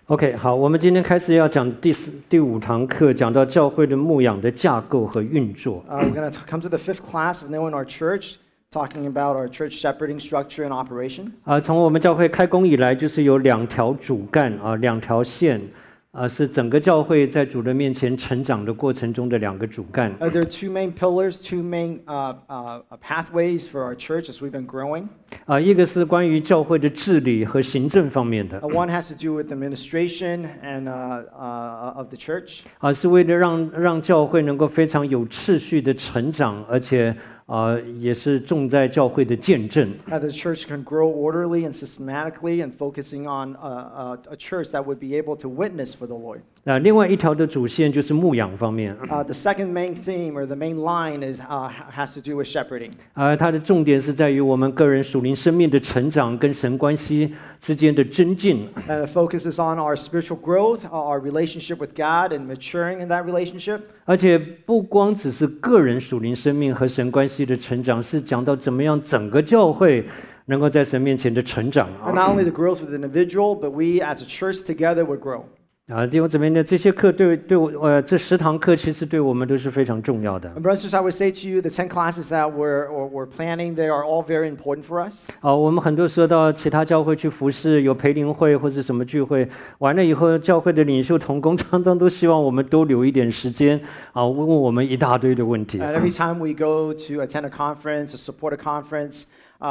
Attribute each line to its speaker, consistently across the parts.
Speaker 1: OK， 好，我们今天开始要讲第五堂课，讲到教会的牧养的架构和运作。
Speaker 2: We're going to come to the fifth class of knowing our church, talking about our church shepherding structure and operation.
Speaker 1: 从我们教会开工以来，就是有两条主干两条线。是整个教会在主的面前成长的过程中的两个主干。
Speaker 2: There are two main pillars, two main pathways for our church as we've been growing.
Speaker 1: 一个是关于教会的治理和行政方面的。
Speaker 2: One has to do with administration and of the church.
Speaker 1: 是为了让教会能够非常有秩序的成长，而且也是重在教会的见证。
Speaker 2: The church can grow orderly and systematically, and focusing on a church that would be able to witness for the Lord.
Speaker 1: 另外一条的主线就是牧养方面。
Speaker 2: The second main theme or the main line has to do with shepherding.
Speaker 1: 它的重点是在于我们个人属灵生命的成长跟神关系之间的增进。
Speaker 2: And it focuses on our spiritual growth, our relationship with God, and maturing in that relationship.
Speaker 1: 而且不光只是个人属灵生命和神关系的成长，是讲到怎么样整个教会能够在神面前的成长。
Speaker 2: And not only the growth of the individual, but we as a church together would grow.
Speaker 1: 弟兄姊妹呢，这些课对我这10堂课其实对我们都是非常重要的。
Speaker 2: And brothers, I would say to you, the 10 classes that we're planning, they are all very important for us.
Speaker 1: 我们很多时候到其他教会去服侍，有培灵会或者什么聚会，完了以后，教会的领袖同工常常都希望我们多留一点时间问我们一大堆的问题。
Speaker 2: And every time we go to attend a conference, or support a conference,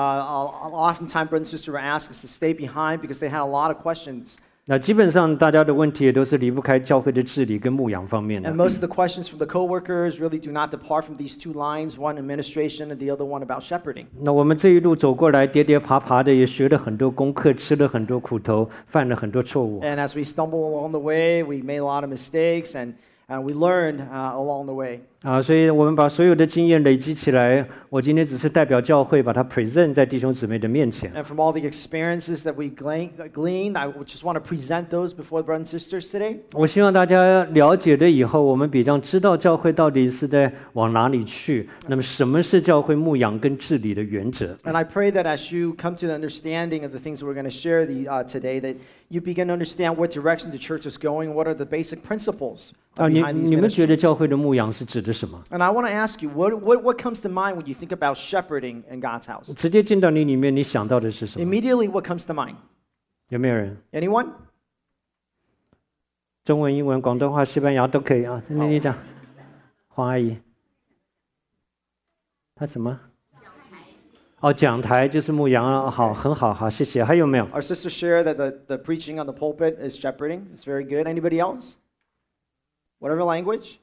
Speaker 2: oftentimes brothers and sisters will ask us to stay behind because they had a lot of questions.
Speaker 1: 那基本上大家的问题也都是离不开教会的治理跟牧养方面的。
Speaker 2: And most of the questions from the coworkers really do not depart from these two lines, one administration and the other one about shepherding.
Speaker 1: 那我们这一路走过来，跌跌爬爬的，也学了很多功课，吃了很多苦头，犯了很多错误。
Speaker 2: And as we stumble along the way, we made a lot of mistakes, and we learned along the way.
Speaker 1: 所以我们把所有的经验累积起来，我今天只是代表教会把它 present 在弟兄姊妹的面前。
Speaker 2: And from all the experiences that we gleaned, I just want to present those before the brothers and sisters today.
Speaker 1: 我希望大家了解了以后，我们比较知道教会到底是在往哪里去。那么，什么是教会牧养跟治理的原则？
Speaker 2: And I pray that as you come to the understanding of the things that we're going to share today, that you begin to understand what direction the church is going, what are the basic principles behind these
Speaker 1: 你们觉得
Speaker 2: ministries.
Speaker 1: 教会的牧养是指的什么？
Speaker 2: And I want to ask you, what comes to mind when you think about shepherding in God's house?
Speaker 1: 直接进到你里面，你想到的是什么？
Speaker 2: Immediately, what comes to mind?
Speaker 1: 有没有人？
Speaker 2: Anyone?
Speaker 1: 中文、英文、广东话、西班牙都可以啊。你讲，黄阿姨，她什么？讲台就是牧羊，好，很好，好，谢谢。还有没有？
Speaker 2: Our sisters share that the preaching on the pulpit is shepherding. It's very good. Anybody else? Whatever language?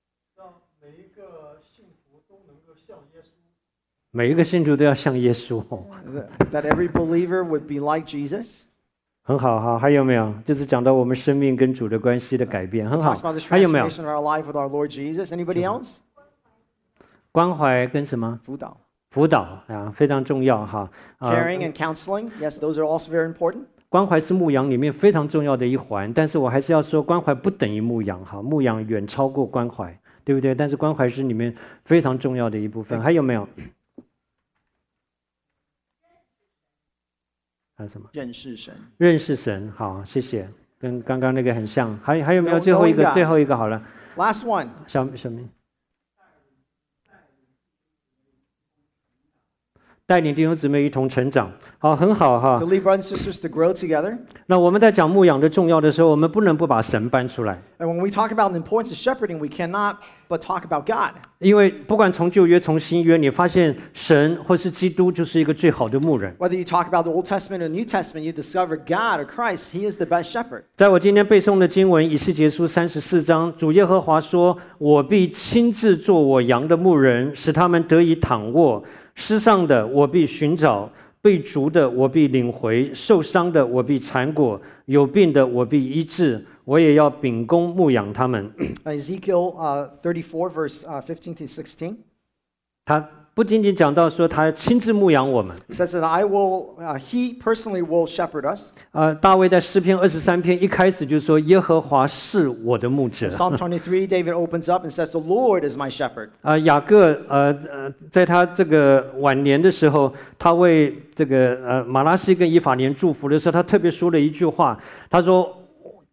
Speaker 1: 每一个信徒都要像耶稣。
Speaker 2: That every believer would be like Jesus.
Speaker 1: 很好哈，还有没有？就是讲到我们生命跟主的关系的改变，很好。
Speaker 2: Talks about the
Speaker 1: 还有没有？
Speaker 2: transformation of our life with our Lord Jesus. Anybody else?
Speaker 1: 关怀跟什么？
Speaker 2: 辅导。
Speaker 1: 辅导非常重要哈。
Speaker 2: Caring and counseling. Yes, those are also very important.
Speaker 1: 关怀是牧养里面非常重要的一环，但是我还是要说，关怀不等于牧养哈，牧养远超过关怀，对不对？但是关怀是里面非常重要的一部分。还有没有？还有什么？
Speaker 2: 认识神。
Speaker 1: 认识神，好，谢谢，跟刚刚那个很像。还有没有最后一个？最后一个好了。
Speaker 2: Last one.
Speaker 1: 小明。带领弟兄姊妹一同成长，好，很好哈。
Speaker 2: To lead brothers and sisters to grow together.
Speaker 1: 那我们在讲牧养的重要的时候，我们不能不把神搬出来。
Speaker 2: And when we talk about the importance of shepherding, we cannot but talk about God.
Speaker 1: 因为不管从旧约从新约，你发现神或是基督就是一个最好的牧人。
Speaker 2: Whether you talk about the Old Testament or New Testament, you discover God or Christ. He is the best shepherd.
Speaker 1: 在我今天背诵的经文以西结书34章，主耶和华说：“我必亲自做我羊的牧人，使他们得以躺卧。失丧的我必寻找，被逐的我必领回，受伤的我必缠裹，有病的我必医治。我也要秉公牧养他们。”
Speaker 2: Ezekiel 34, verse 15 to 16.
Speaker 1: 他不仅仅讲到说他亲自牧养我们。
Speaker 2: It says that he personally will shepherd us.
Speaker 1: 大卫在诗篇23篇一开始就说：“耶和华是我的牧者。”
Speaker 2: Psalm 23, David opens up and says, "The Lord is my shepherd."
Speaker 1: 雅各在他这个晚年的时候，他为这个马拉西跟以法莲祝福的时候，他特别说了一句话，他说：“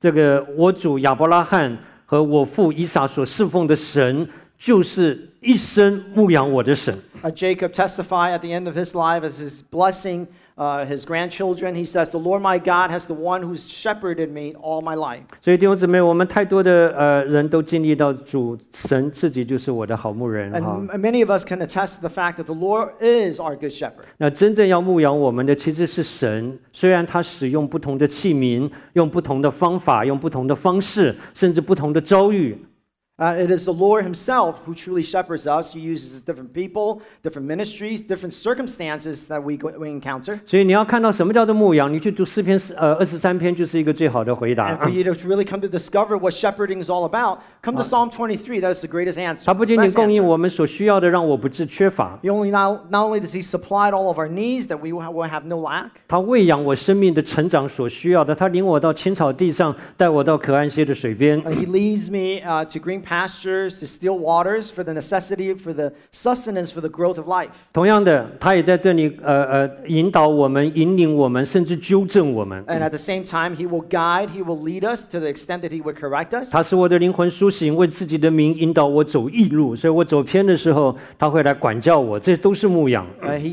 Speaker 1: 这个我主亚伯拉罕和我父以撒所侍奉的神，就是一生牧养我的神。
Speaker 2: Jacob testified at the end of his life as he's blessing his grandchildren. He says, "The Lord my God has the one who's shepherded me all my life."
Speaker 1: 所以弟兄姊妹，我们太多的人都经历到主神自己就是我的好牧人哈。
Speaker 2: And many of us can attest to the fact that the Lord is our good shepherd.
Speaker 1: 那真正要牧养我们的其实是神，虽然他使用不同的器皿，用不同的方法，用不同的方式，甚至不同的遭遇。
Speaker 2: It is the Lord himself who truly shepherds us. He uses different people, different ministries, different circumstances that we encounter.
Speaker 1: 所以你要看到什么叫做牧养，你去读诗篇23篇就是一个最好的回
Speaker 2: And
Speaker 1: 答。
Speaker 2: for you to really come to discover what shepherding is all about, come to Psalm 23. That is the greatest answer.
Speaker 1: 他不仅仅
Speaker 2: best
Speaker 1: 供应
Speaker 2: answer.
Speaker 1: 我们所需要的，让我不致缺乏，
Speaker 2: Not only does he supply all of our needs that we will have no lack,
Speaker 1: 他喂养我生命的成长所需要的，他领我到青草地上，带我到可安歇的水边。
Speaker 2: he leads me to green pastures, to still waters, for the necessity, for the sustenance, for the growth of life.
Speaker 1: 同样的，他也在这里引导我们、引领我们，甚至纠正我们。
Speaker 2: And at the same time, he will guide, he will lead us to the extent that he would correct us.
Speaker 1: 他使我的灵魂苏醒，为自己的名引导我走义路，所以我走偏的时候，他会来管教我，这都是牧养。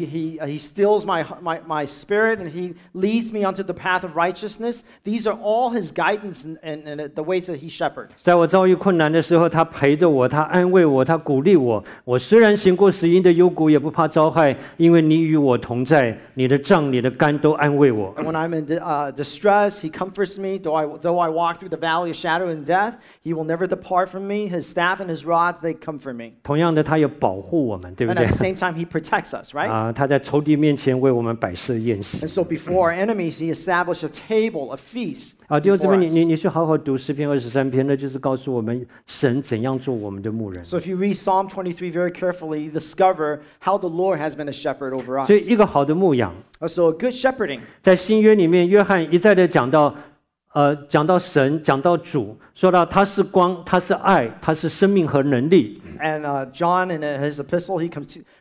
Speaker 2: He stills my spirit, and he leads me onto the path of righteousness. These are all his guidance and the ways that he shepherds.
Speaker 1: 在我遭遇困难的时候，他陪着我，他安慰我，他鼓励我。我虽然行过死荫的幽谷，也不怕遭害，因为你与我同在，你的杖、你的竿都安慰我。
Speaker 2: And when I'm in distress, he comforts me. Though I walk through the valley of shadow and death, he will never depart from me. His staff and his rod, they comfort me.
Speaker 1: 同样的，他也保护我们，对不
Speaker 2: And
Speaker 1: 对
Speaker 2: at the？same time, he protects us, right?
Speaker 1: 他在仇敌面前为我们摆设宴席。
Speaker 2: And so before our enemies, he established a table, a feast.
Speaker 1: 弟兄姊妹，
Speaker 2: before us.
Speaker 1: 你去好好读诗篇23篇，那就是告诉我们神怎样做我们的牧人。
Speaker 2: So if you read Psalm 23 very carefully, you discover how the Lord has been a shepherd over us.
Speaker 1: 所以，一个好的牧养，
Speaker 2: So a good shepherding.
Speaker 1: 在新约里面，约翰一再的讲到神，讲到主，说到他是光，他是爱，他是生命和能力。
Speaker 2: And John, in his epistle, he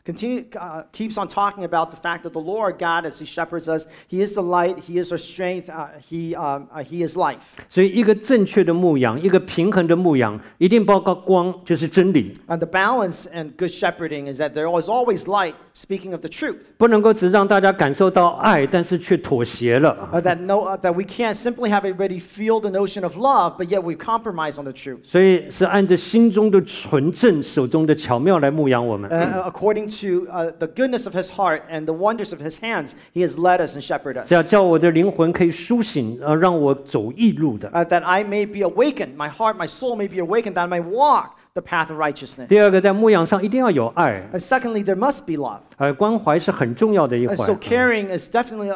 Speaker 2: keeps on talking about the fact that the Lord God, as he shepherds us, he is the light, he is our strength, he is life.
Speaker 1: 所以，一个正确的牧养，一个平衡的牧养，一定包括光，就是真理，
Speaker 2: And the balance in good shepherding is that there is always light, speaking of the truth.
Speaker 1: 不能够只让大家感受到爱，但是却妥协了。
Speaker 2: That we can't simply have everybody feel the notion of love, but yet we compromise on the truth.
Speaker 1: 所以是按着心中的纯正、手中的巧妙来牧养我们。
Speaker 2: According to the goodness of his heart and the wonders of his hands, he has led us and shepherded us.
Speaker 1: 是要叫我的灵魂可以苏醒，让我走义路的。
Speaker 2: That I may be awakened, my heart, my soul may be awakened, that I may walk the path of righteousness.
Speaker 1: 第二个，在牧养上一定要有爱，
Speaker 2: And secondly, there must be love.
Speaker 1: 关怀是很重要的一
Speaker 2: And
Speaker 1: 环。
Speaker 2: so caring is definitely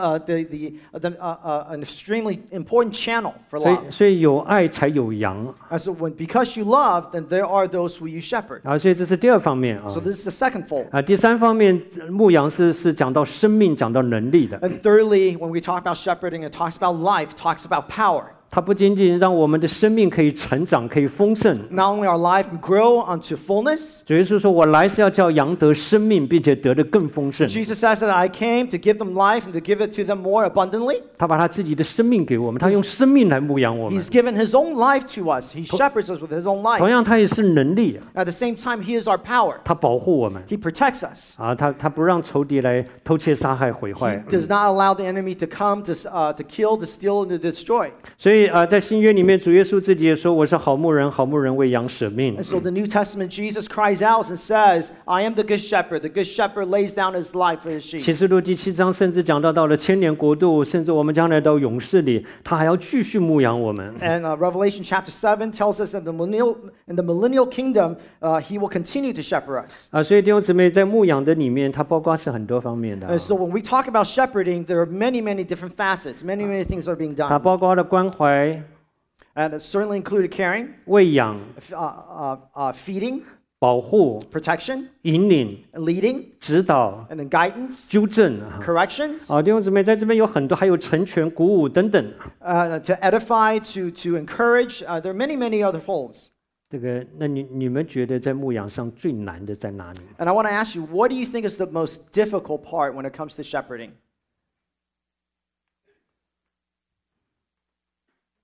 Speaker 2: an extremely important channel for
Speaker 1: 所以
Speaker 2: love.
Speaker 1: 所以有爱才有羊
Speaker 2: And so because you love, then there are those who you shepherd.
Speaker 1: 所以这是第二方面
Speaker 2: So this is the second fold.
Speaker 1: 第三方面，牧羊是讲到生命，讲到能力的。
Speaker 2: And thirdly, when we talk about shepherding, it talks about life, talks about power.
Speaker 1: 它不仅仅让我们的生命可以成长，可以丰盛。
Speaker 2: Not only our life can grow unto fullness.
Speaker 1: 主耶稣说：“我来是要叫羊得生命，并且得的更丰盛。”
Speaker 2: Jesus says that I came to give them life and to give it to them more abundantly.
Speaker 1: 他把他自己的生命给我们，他用生命来牧养我们。
Speaker 2: He's given his own life to us. He shepherds us with his own
Speaker 1: 同
Speaker 2: life.
Speaker 1: 样，他也是能力，
Speaker 2: At the same time, he is our power.
Speaker 1: 他保护我们
Speaker 2: He protects us.
Speaker 1: 他不让仇敌来偷窃、杀害、毁
Speaker 2: He
Speaker 1: 坏。
Speaker 2: does not allow the enemy to come to kill, to steal, and to destroy.
Speaker 1: 所以在新约里面，主耶稣自己也说：“我是好牧人，好牧人为羊舍命。”
Speaker 2: And so the New Testament, Jesus cries out and says, I am the good shepherd. The good shepherd lays down his life for his sheep.
Speaker 1: 启示录第7章甚至讲到了千年国度，甚至我们将来到勇士里，他还要继续牧养我们。
Speaker 2: And Revelation chapter 7 tells us that in the millennial kingdom, he will continue to shepherd us.
Speaker 1: 所以弟兄姊妹，在牧养的里面，它包括是很多方面的
Speaker 2: And so when we talk about shepherding, there are many, many different facets. Many, many things are being
Speaker 1: 它
Speaker 2: done.
Speaker 1: 包括了关怀、
Speaker 2: And it certainly included caring,
Speaker 1: 喂养、
Speaker 2: feeding,
Speaker 1: 保护、
Speaker 2: protection,
Speaker 1: 引领、
Speaker 2: leading,
Speaker 1: 指导、
Speaker 2: and then guidance,
Speaker 1: 纠正。
Speaker 2: corrections,
Speaker 1: 弟兄姊妹，在这边有很多，还有成全、鼓舞等等。
Speaker 2: to edify, to encourage. There are many, many other folds.
Speaker 1: 那你们觉得在牧养上最难的在哪里？
Speaker 2: And I want to ask you, what do you think is the most difficult part when it comes to shepherding?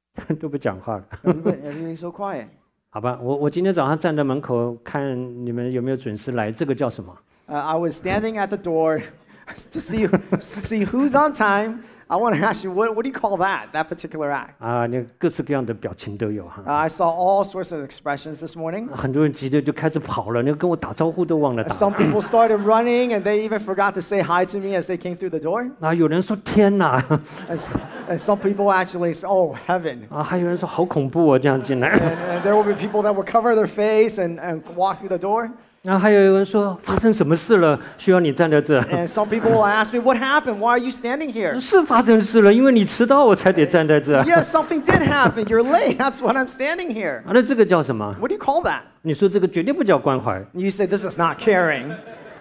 Speaker 1: 都不讲话了。
Speaker 2: Everybody's so quiet.
Speaker 1: 好吧，我今天早上站在门口看你们有没有准时来，这个叫什么？
Speaker 2: I was standing at the door to see who's on time. I want to ask you, what do you call that particular act?
Speaker 1: 啊，你各式各样的表情都有哈。
Speaker 2: I saw all sorts of expressions this morning.
Speaker 1: 很多人急着就开始跑了，那跟我打招呼都忘了打。
Speaker 2: Some people started running and they even forgot to say hi to me as they came through the door.
Speaker 1: 啊，有人说天哪，
Speaker 2: And some people actually say, oh, heaven.
Speaker 1: 啊，还有人说好恐怖哦，这样进来。
Speaker 2: And there will be people that will cover their face and walk through the door.
Speaker 1: 然后还有人说发生什么事了，需要你站在这。
Speaker 2: And some people will ask me, what happened? Why are you standing here?
Speaker 1: 是发生事了，因为你迟到，我才得站在这。
Speaker 2: Yes, something did happen. You're late. That's why I'm standing here.
Speaker 1: 啊，那这个叫什么？
Speaker 2: What do you call that?
Speaker 1: 你说这个绝对不叫关怀。
Speaker 2: You say this is not caring.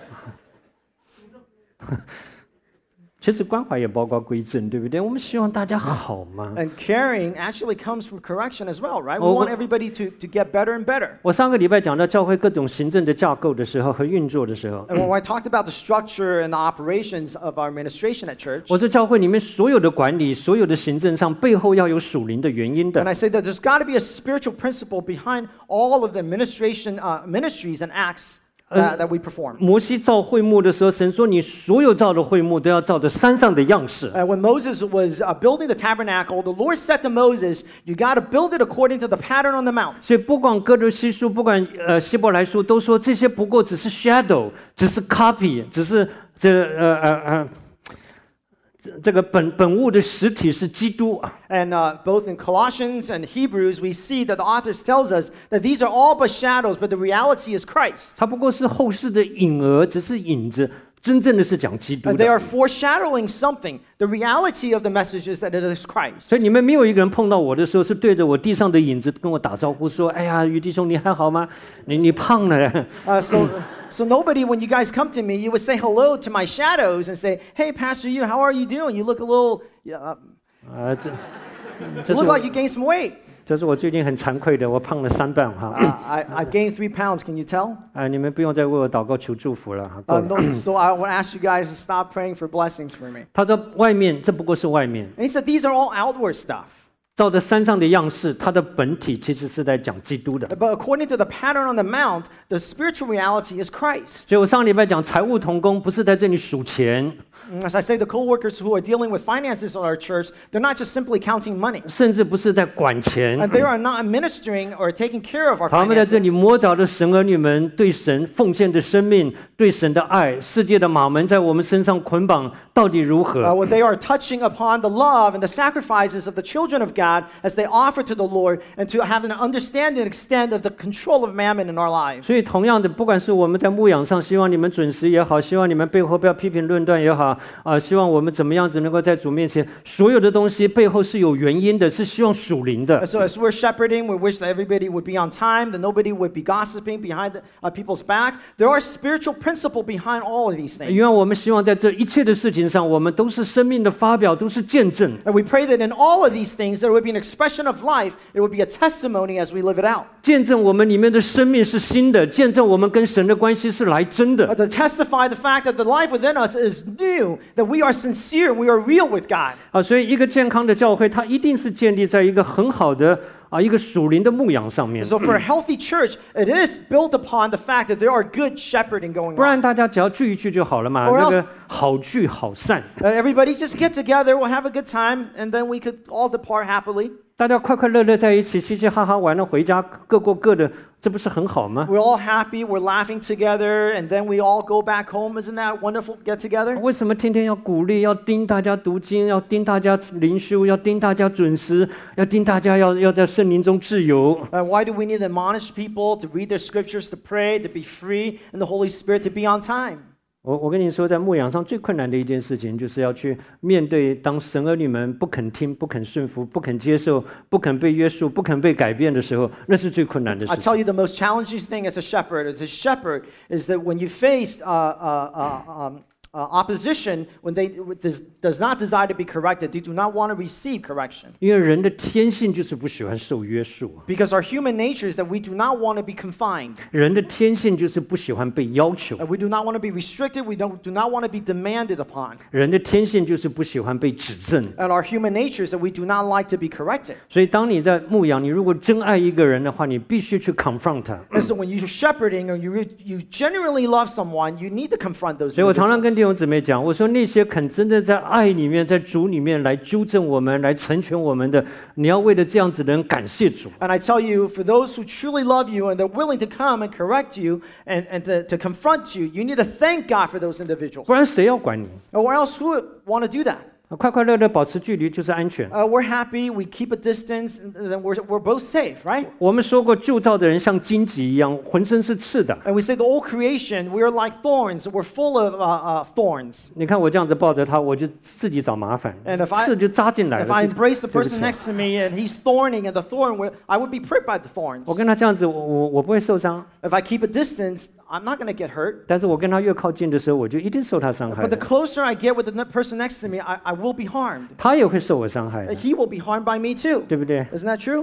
Speaker 1: 其实关怀也包括归正，对不对？我们希望大家好嘛。
Speaker 2: And caring actually comes from correction as well, right? We
Speaker 1: Oh,
Speaker 2: want everybody to get better and better.
Speaker 1: 我上个礼拜讲到教会各种行政的架构的时候和运作的时候，
Speaker 2: And when I talked about the structure and the operations of our administration at church,
Speaker 1: 我说教会里面所有的管理、所有的行政上背后要有属灵的原因
Speaker 2: and
Speaker 1: 的。
Speaker 2: I say that there's got to be a spiritual principle behind all of the administration ministries and acts that we perform.
Speaker 1: 摩西造会幕的时候，神说你所有造的会幕都要照着山上的样式。
Speaker 2: When Moses was building the tabernacle, the Lord said to Moses, "You got to build it according to the pattern on the mount."
Speaker 1: 所以不管哥罗西书，不管希伯来书，都说这些不过只是 shadow， 只是 copy， 只是这个本物的实体是基督。
Speaker 2: And both in Colossians and Hebrews, we see that the authors tells us that these are all but shadows, but the reality is Christ.
Speaker 1: 它不过是后世的影儿，只是影子，真正的是讲基督
Speaker 2: They
Speaker 1: 的。
Speaker 2: are foreshadowing something. The reality of the message is that it is Christ.
Speaker 1: 所以你们没有一个人碰到我的时候，是对着我地上的影子跟我打招呼说：“哎呀，于弟兄，你还好吗？你胖了。”
Speaker 2: So nobody, when you guys come to me, you would say hello to my shadows and say, "Hey, Pastor, how are you doing? You look a little,
Speaker 1: 这
Speaker 2: you look like you gained some weight."
Speaker 1: 这是我最近很惭愧的，我胖了3磅哈。
Speaker 2: I gained 3 pounds. Can you tell?
Speaker 1: 你们不用再为我祷告求祝福了，够了。
Speaker 2: No, so I want to ask you guys to stop praying for blessings for me.
Speaker 1: 他说外面这不过是外面，
Speaker 2: And he said, these are all outward stuff.
Speaker 1: 照着山上的样式，它的本体其实是在讲基督的。
Speaker 2: But according to the pattern on the mount, the spiritual reality is Christ.
Speaker 1: 所以我上礼拜讲财务同工，不是在这里数钱，
Speaker 2: As I say, the co-workers who are dealing with finances in our church, they're not just simply counting money.
Speaker 1: 甚至不是在管钱，
Speaker 2: And they are not administering or taking care of our
Speaker 1: 他们在这里
Speaker 2: finances.
Speaker 1: 摸着的神儿女们对神奉献的生命，对神的爱，世界的马门在我们身上捆绑，到底如何？
Speaker 2: They are touching upon the love and the sacrifices of the children of God as they offer to the Lord and to have an understanding and extent of the control of mammon in our lives.
Speaker 1: 所以同样的，不管是我们在牧养上，希望你们准时也好，希望你们背后不要批评论断也好，希望我们怎么样子能够在主面前，所有的东西背后是有原因的，是希望属灵的。
Speaker 2: So as we're shepherding, we wish that everybody would be on time, that nobody would be gossiping behind people's back. There are spiritual principle behind all of these things.
Speaker 1: 因为我们希望在这一切的事情上，我们都是生命的发表，都是见证。
Speaker 2: And we pray that in all of these things, there would be an expression of life. It would be a testimony as we live it out.
Speaker 1: 见证我们里面的生命是新的，见证我们跟神的关系是来真的。
Speaker 2: To testify the fact that the life within us is new, that we are sincere, we are real with God.
Speaker 1: 所以一个健康的教会，它一定是建立在一个很好的一个属灵的牧养上面。
Speaker 2: So for a healthy church, it is built upon the fact that there are good shepherding going
Speaker 1: 不然
Speaker 2: on.
Speaker 1: 大家只要聚一聚就好了嘛，
Speaker 2: Or else-
Speaker 1: 那个好聚好散，
Speaker 2: Everybody just get together, we'll have a good time, and then we could all depart happily.
Speaker 1: 大家快快乐乐在一起，嘻嘻哈哈完了回家各过各的，这不是很好吗？
Speaker 2: We're all happy, we're laughing together, and then we all go back home. Isn't that wonderful? Get together.
Speaker 1: 为什么天天要鼓励，要盯大家读经，要盯大家灵修，要盯大家准时，要盯大家要在圣灵中自由？
Speaker 2: Why do we need to admonish people to read their scriptures, to pray, to be free, and the Holy Spirit to be on time?
Speaker 1: 我跟你说，在牧养上最困难的一件事情，就是要去面对当神儿女们不肯听、不肯顺服、不肯接受、不肯被约束、不肯被改变的时候，那是最困难的
Speaker 2: I
Speaker 1: 事
Speaker 2: tell
Speaker 1: 情。
Speaker 2: you, the most challenging thing as a shepherd is that when you face opposition when they does not desire to be corrected. They do not want to receive correction.
Speaker 1: 因为人的天性就是不喜欢受约束，
Speaker 2: Because our human nature is that we do not want to be confined.
Speaker 1: 人的天性就是不喜欢被要求，
Speaker 2: We do not want to be restricted. We do not want to be demanded upon.
Speaker 1: 人的天性就是不喜欢被指正。
Speaker 2: And our human nature is that we do not like to be corrected.
Speaker 1: 所以，当你在牧养，你如果真爱一个人的话，你必须去 confront 他。
Speaker 2: And so when you're shepherding or you genuinely love someone, you need to confront those
Speaker 1: 所以我常常跟
Speaker 2: individuals.
Speaker 1: 弟兄姊妹讲，我说那些肯真的在爱里面，在主里面来纠正我们、来成全我们的，你要为了这样子的人感谢主。
Speaker 2: And I tell you, for those who truly love you and they're willing to come and correct you and to confront you, you need to thank God for those individuals.
Speaker 1: 不然谁要管你？
Speaker 2: Or else who would want to do that?
Speaker 1: 快快乐乐保持距离就是安全。
Speaker 2: We're happy, we keep a distance, and then we're both safe, right?
Speaker 1: 我们说过，旧造的人像荆棘一样，浑身是刺的。
Speaker 2: And we say the old creation, we are like thorns, we're full of thorns.
Speaker 1: 你看我这样子抱着他，我就自己找麻烦
Speaker 2: And if，
Speaker 1: 刺就扎进来
Speaker 2: If I
Speaker 1: 了。
Speaker 2: embrace the
Speaker 1: 对不起
Speaker 2: person next to me and he's thorning and the thorn, I would be pricked by the thorns.
Speaker 1: 我跟他这样子，我不会受伤，
Speaker 2: If I keep a distance, I'm not going to get hurt.
Speaker 1: 但是我跟他越靠近的时候，我就一定受他伤害
Speaker 2: But the
Speaker 1: 的。
Speaker 2: closer I get with the person next to me, I will be harmed.
Speaker 1: 他也会受我伤害的，
Speaker 2: He will be harmed by me too.
Speaker 1: 对不对？
Speaker 2: Isn't that true?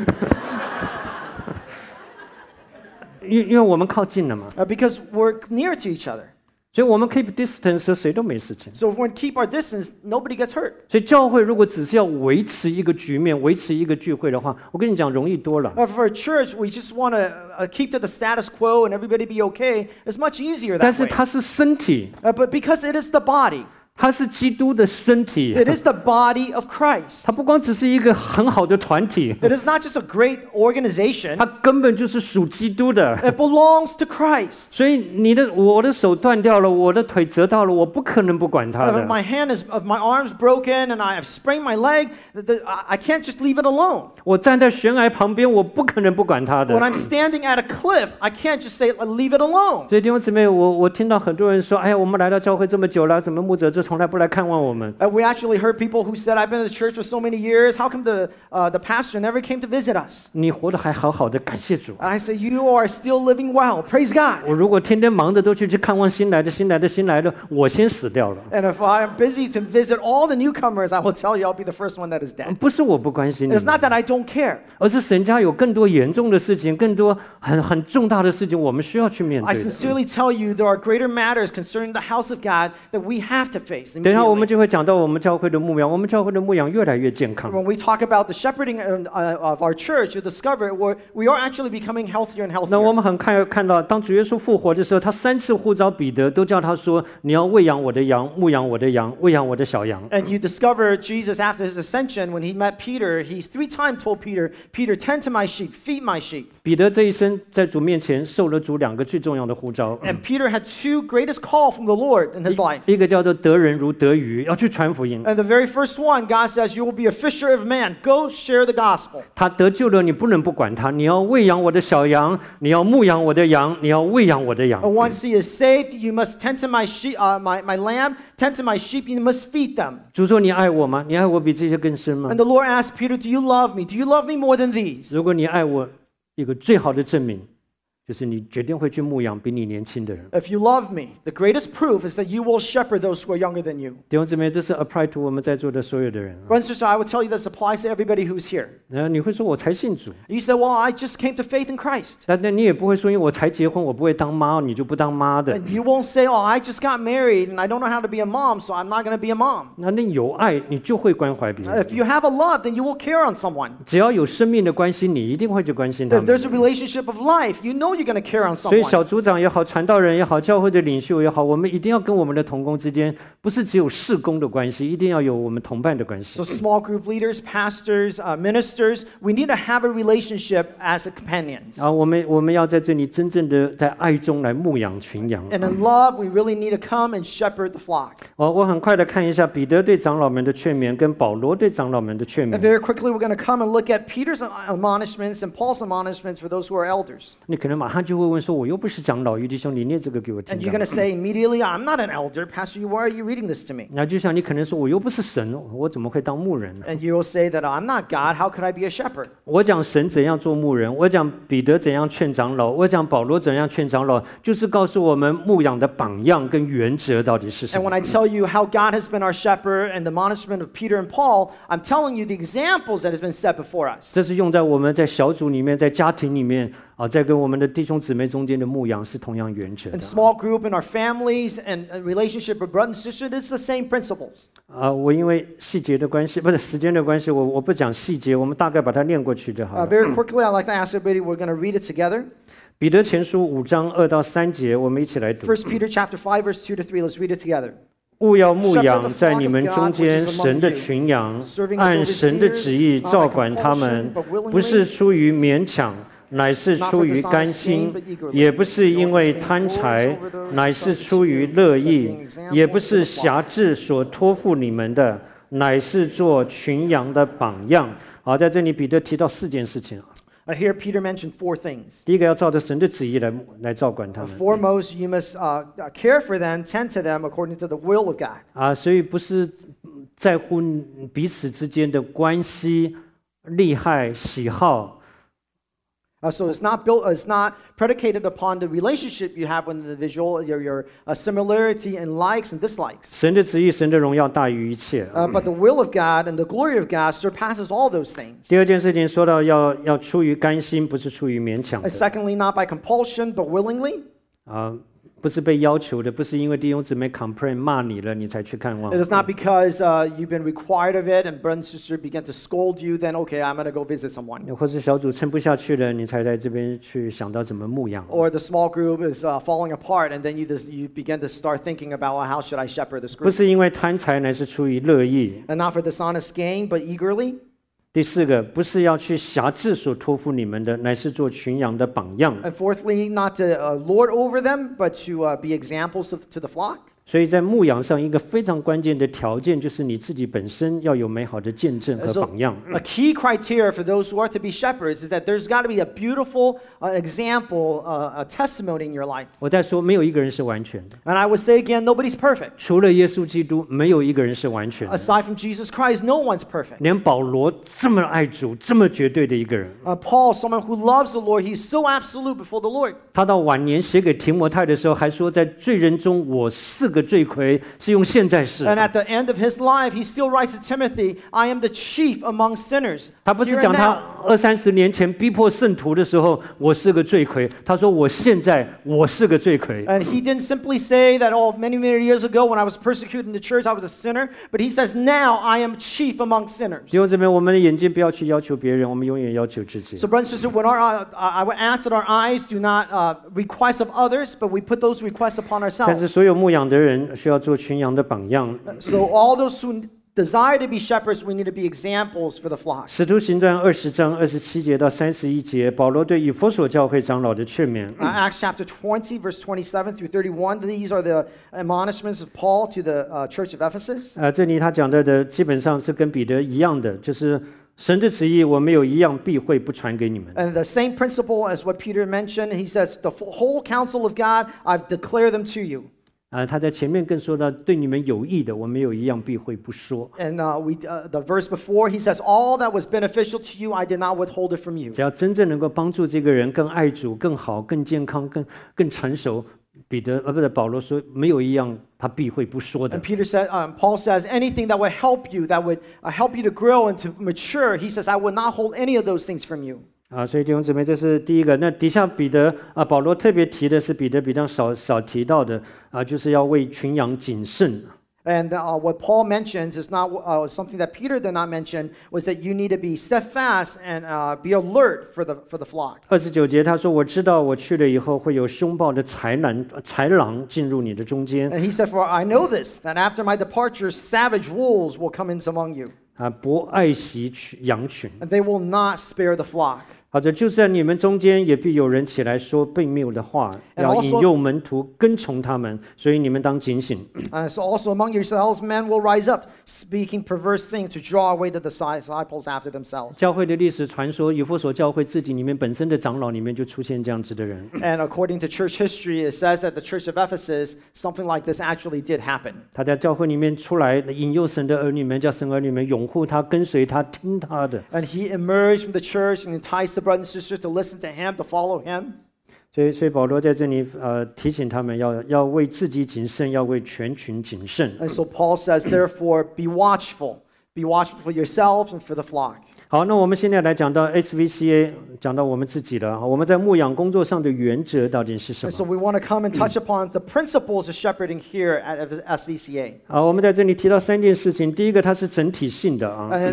Speaker 1: 因为我们靠近了嘛，
Speaker 2: Because we're near to each other.
Speaker 1: 所以我们 keep distance 的时候谁都没事情。
Speaker 2: So if we keep our distance, nobody gets hurt.
Speaker 1: 所以教会如果只是要维持一个局面、维持一个聚会的话，我跟你讲容易多了。
Speaker 2: For a church, we just want to keep to the status quo and everybody be okay. It's much easier
Speaker 1: 但
Speaker 2: that
Speaker 1: 是
Speaker 2: way.
Speaker 1: 它是身体，
Speaker 2: But because it is the body,
Speaker 1: 它是基督的身体，
Speaker 2: it is the body of Christ.
Speaker 1: 它不光只是一个很好的团体，
Speaker 2: It is not just a great organization.
Speaker 1: 它根本就是属基督的。
Speaker 2: It belongs to Christ.
Speaker 1: 所以我的手断掉了，我的腿折到了，我不可能不管它
Speaker 2: If
Speaker 1: 的。
Speaker 2: my arm's broken and I have sprained my leg, I can't just leave it alone.
Speaker 1: 我站在悬崖旁边，我不可能不管它的
Speaker 2: When。I'm standing at a cliff, I can't just say leave it alone.
Speaker 1: 所以弟兄姊妹，我听到很多人说：“哎呀，我们来到教会这么久了，怎么牧者就从来不来看望我们
Speaker 2: We actually heard people who said, "I've been in the church for so many years. How come the pastor never came to visit us?"
Speaker 1: 你活得还好好的，感谢主。
Speaker 2: And I say, "You are still living well. Praise God."
Speaker 1: 我如果天天忙着都去看望新来的，我先死掉了。
Speaker 2: And if I'm busy to visit all the newcomers, I will tell you I'll be the first one that is dead.
Speaker 1: 不是我不关心你
Speaker 2: It's
Speaker 1: 们，
Speaker 2: not that I don't care.
Speaker 1: 而是神家有更多严重的事情，更多很重大的事情，我们需要去面
Speaker 2: I
Speaker 1: 对的。
Speaker 2: sincerely tell you there are greater matters concerning the house of God that we have to face.
Speaker 1: 等一下我们
Speaker 2: immediately.
Speaker 1: 就会讲到我们教会的牧养，我们教会的牧养越来越健康。
Speaker 2: When we talk about the shepherding of our church, you discover we are actually becoming healthier and
Speaker 1: 那我
Speaker 2: healthier.
Speaker 1: 们很看到，当主耶稣复活的时候，他3次呼召彼得，都叫他说：“你要喂养我的羊，牧养我的羊，喂养我的小羊。”
Speaker 2: And you discover Jesus after his ascension, when he met Peter, he 3 times told Peter, "Peter, tend to my sheep, feed my sheep."
Speaker 1: 彼得这一生在主面前受了主2个最重要的呼召，
Speaker 2: And Peter had 2 greatest call from the Lord in his life.
Speaker 1: 一个叫做得人如得鱼，要去传福音。
Speaker 2: And the very first one, God says, "You will be a fisher of men. Go share the gospel."
Speaker 1: 他得救了，你不能不管他，你要喂养我的小羊，你要牧养我的羊，你要喂养我的羊。
Speaker 2: And once he is saved, you must tend to my sheep, my lamb, tend to my sheep, you must feed them.
Speaker 1: 主说：“你爱我吗？你爱我比这些更深吗
Speaker 2: And the Lord asked Peter, "Do you love me? Do you love me more than these?"
Speaker 1: 如果你爱我，一个最好的证明，就是你决定会去牧养比你年轻的人。
Speaker 2: If you love me, the greatest proof is that you will shepherd those who are younger than you.
Speaker 1: 弟兄姊妹，这是 apply to 我们在座的所有的人。
Speaker 2: Brothers and sisters, I would tell you this applies to everybody who's here.
Speaker 1: 然后你会说：“我才信主。”
Speaker 2: You say, "Well, I just came to faith in Christ."
Speaker 1: 但你也不会说，因为我才结婚，我不会当妈，你就不当妈的。
Speaker 2: And you won't say, "Oh, I just got married and I don't know how to be a mom, so I'm not going to be a mom."
Speaker 1: 那你有爱，你就会关怀别人。
Speaker 2: If you have a love, then you will care on someone.
Speaker 1: 只要有生命的关系，你一定会去关心他
Speaker 2: If
Speaker 1: 们。
Speaker 2: there's a relationship of life, you know you're going to care on
Speaker 1: 所以
Speaker 2: someone.
Speaker 1: 小组长也好，传道人也好，教会的领袖也好，我们一定要跟我们的同工之间，不是只有事工的关系，一定要有我们同伴的关系
Speaker 2: So,。small group leaders, pastors, ministers, we need to have a relationship as a companions.
Speaker 1: 然后我们要在这里真正的在爱中来牧养群羊。
Speaker 2: And in love, we really need to come and shepherd the flock.
Speaker 1: 我很快的看一下彼得对长老们的劝勉，跟保罗对长老们的劝
Speaker 2: And
Speaker 1: 勉。
Speaker 2: very quickly, we're going to come and look at Peter's admonishments and Paul's admonishments for those who are elders.
Speaker 1: 你可能马他就会问说：“我又不是长老，于弟兄，你念这个给我听
Speaker 2: And you're
Speaker 1: 干
Speaker 2: going to
Speaker 1: 嘛？”
Speaker 2: say immediately, I'm not an elder. Pastor, why are you reading this to me?
Speaker 1: 那就像你可能说：“我又不是神，我怎么会当牧人呢？”
Speaker 2: And you will say that I'm not God. How could I be a shepherd?
Speaker 1: 我讲神怎样做牧人，我讲彼得怎样劝长老，我讲保罗怎样劝长老，就是告诉我们牧养的榜样跟原则到底是什
Speaker 2: And
Speaker 1: 么。
Speaker 2: when I tell you how God has been our shepherd and the admonishment of Peter and Paul, I'm telling you the examples that has been set before us.
Speaker 1: 这是用在我们在小组里面、在家庭里面啊，在跟我们的弟兄姊妹中间的牧养是同样原则
Speaker 2: In
Speaker 1: 的。
Speaker 2: small group, in our families, and a relationship with brother and sister, it's the same principles.
Speaker 1: 我因为细节的关系，不是时间的关系，我不讲细节，我们大概把它念过去就好了。
Speaker 2: Very quickly, I'd like to ask everybody, we're going to read it together.
Speaker 1: 彼得前书5章2到3节，我们一起来读。
Speaker 2: 1 Peter chapter 5, verse 2 to 3. Let's read it together.
Speaker 1: 务要牧养在你们中间神的群羊，按神的旨意照管他们，不是出于勉强，乃是出于甘心；也不是因为贪财，乃是出于乐意；也不是辖制所托付你们的，乃是做群羊的榜样。好，在这里彼得提到4件事情。
Speaker 2: Here, Peter mentioned 4 things.
Speaker 1: 第一个要照着神的旨意来照管他们。
Speaker 2: Foremost, you must care for them, tend to them according to the will of God.
Speaker 1: 所以不是在乎彼此之间的关系、利害、喜好。
Speaker 2: So it's not predicated upon the relationship you have with an individual, your similarity in likes and dislikes.
Speaker 1: 神的旨意、神的荣耀大于一切。
Speaker 2: But the will of God and the glory of God surpasses all those things.
Speaker 1: 第二件事情说到要出于甘心，不是出于勉强
Speaker 2: And
Speaker 1: 的。
Speaker 2: secondly, not by compulsion, but willingly.
Speaker 1: 不是被要求的，不是因为弟兄姊妹 complain 骂你了，你才去看望。
Speaker 2: It is not because you've been required of it and brother and sister begin to scold you, then okay, I'm going to go visit someone.
Speaker 1: 或是小组撑不下去了，你才在这边去想到怎么牧养。
Speaker 2: Or the small group is falling apart, and then you begin to start thinking about, well, how should I shepherd this
Speaker 1: 不
Speaker 2: group?
Speaker 1: 是因为贪财，乃是出于乐意。
Speaker 2: And not for dishonest gain, but eagerly.
Speaker 1: 第4个，不是要去辖制所托付你们的，乃是做群羊的榜样。
Speaker 2: And fourthly, not to lord over them, but to be examples to the flock.
Speaker 1: 所以在牧养上，一个非常关键的条件就是你自己本身要有美好的见证和榜样。
Speaker 2: A key criteria for those who are to be shepherds is that there's got to be a beautiful example, a testimony in your life.
Speaker 1: 我在说，没有一个人是完全的，
Speaker 2: And I would say again, nobody's perfect.
Speaker 1: 除了耶稣基督，没有一个人是完全的。
Speaker 2: Aside from Jesus Christ, no one's perfect.
Speaker 1: 连保罗这么爱主、这么绝对的一个人，
Speaker 2: Paul, someone who loves the Lord, he's so absolute before the Lord.
Speaker 1: 他到晚年写给提摩太的时候，还说，在罪人中，我4个罪魁，是用现在式。
Speaker 2: And at the end of his life, he still writes to Timothy, I am the chief among sinners.
Speaker 1: 他不是
Speaker 2: Here
Speaker 1: 讲
Speaker 2: and
Speaker 1: 他
Speaker 2: now.
Speaker 1: 20-30年前逼迫圣徒的时候，我是个罪魁。他说我现在我是个罪魁。
Speaker 2: And he didn't simply say that, oh, many years ago when I was persecuted in the church, I was a sinner. But he says, now I am chief among sinners.
Speaker 1: 弟兄姊妹，我们的眼睛不要去要求别人，我们永远要求自己。
Speaker 2: So, brothers and sisters, when I would ask that our eyes do not request of others, but we put those requests upon
Speaker 1: 但是
Speaker 2: ourselves.
Speaker 1: 所有牧养的人需要做群羊的榜样。
Speaker 2: So all those who desire to be shepherds, we need to be examples for the flock.
Speaker 1: 使徒行传20章27节到31节，保罗对以弗所教会长老的劝勉。
Speaker 2: Acts chapter 20, verse 27 through 31. These are the admonishments of Paul to the church of Ephesus.
Speaker 1: 这里他讲的基本上是跟彼得一样的，就是神的旨意，我没有一样避讳不传给你们。
Speaker 2: And the same principle as what Peter mentioned, he says, the whole counsel of God, I've declared them to you.
Speaker 1: 他在前面更说到，对你们有益的，我没有一样避讳不说。
Speaker 2: And the verse before, he says, all that was beneficial to you, I did not withhold it from you.
Speaker 1: 只要真正能够帮助这个人更爱主、更好、更健康、更成熟，保罗说没有一样他避讳不说的
Speaker 2: And。Paul says, anything that would help you, that would help you to grow and to mature, he says, I would not hold any of those things from you.
Speaker 1: 所以弟兄姊妹，这是第一个。那底下保罗特别提的是彼得比较少提到的就是要为群羊谨慎。
Speaker 2: And what Paul mentions is not something that Peter did not mention, was that you need to be steadfast and be alert for the flock.
Speaker 1: 29节他说：“我知道我去了以后，会有凶暴的豺狼进入你的中间。”
Speaker 2: And he said, for I know this, that after my departure, savage wolves will come in among you,
Speaker 1: 不爱惜羊群。
Speaker 2: and they will not spare the flock.
Speaker 1: 好的，就在你们中间也必有人起来说悖谬的话，
Speaker 2: And
Speaker 1: 要
Speaker 2: also-
Speaker 1: 引诱门徒跟从他们，所以你们当警醒。
Speaker 2: So also among yourselves, men will rise up, speaking perverse things to draw away the disciples after themselves.
Speaker 1: 教会的历史传说，以弗所教会自己里面本身的长老里面就出现这样子的人，
Speaker 2: And according to church history, it says that the church of Ephesus, something like this actually did happen.
Speaker 1: 他在教会里面出来引诱神的儿女们，叫神儿女们拥护他、跟随他、听他的。
Speaker 2: And he emerged from the church and enticed the brothers and sisters to listen to him, to follow him.
Speaker 1: 所以保罗在这里提醒他们要为自己谨慎，要为全群谨慎。
Speaker 2: And so Paul says, therefore, be watchful. Be watchful for yourselves and for the flock.
Speaker 1: 好，那我们现在来讲到 SVCA， 讲到我们自己了。我们在牧养工作上的原则到底是什
Speaker 2: And so
Speaker 1: 么？
Speaker 2: we want to come and touch upon the principles of shepherding here at SVCA.
Speaker 1: 好，我们在这里提到3件事情。第一个，它是整体性的啊。
Speaker 2: And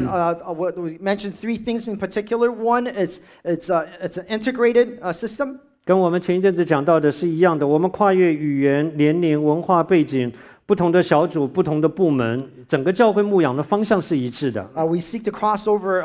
Speaker 2: we mentioned 3 things in particular. One is it's an integrated system.
Speaker 1: 跟我们前一阵子讲到的是一样的。我们跨越语言、年龄、文化背景。 不同的小组、不同的部门，整个教会牧养的方向是一致的。
Speaker 2: We seek to cross over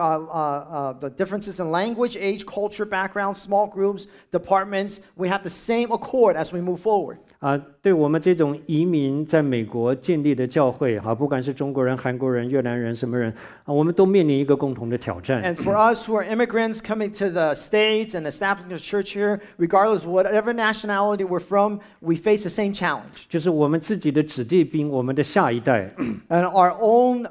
Speaker 2: the differences in language, age, culture, background, small groups, departments. We have the same accord as we move forward.
Speaker 1: 对我们这种移民在美国建立的教会，不管是中国人、韩国人、越南人什么人，我们都面临一个共同的挑战。
Speaker 2: And for us who are immigrants coming to the States and establishing a church here, regardless of whatever nationality we're from, we face the same challenge.
Speaker 1: 就是我们自己的子弟兵，我们的下一代，
Speaker 2: And our own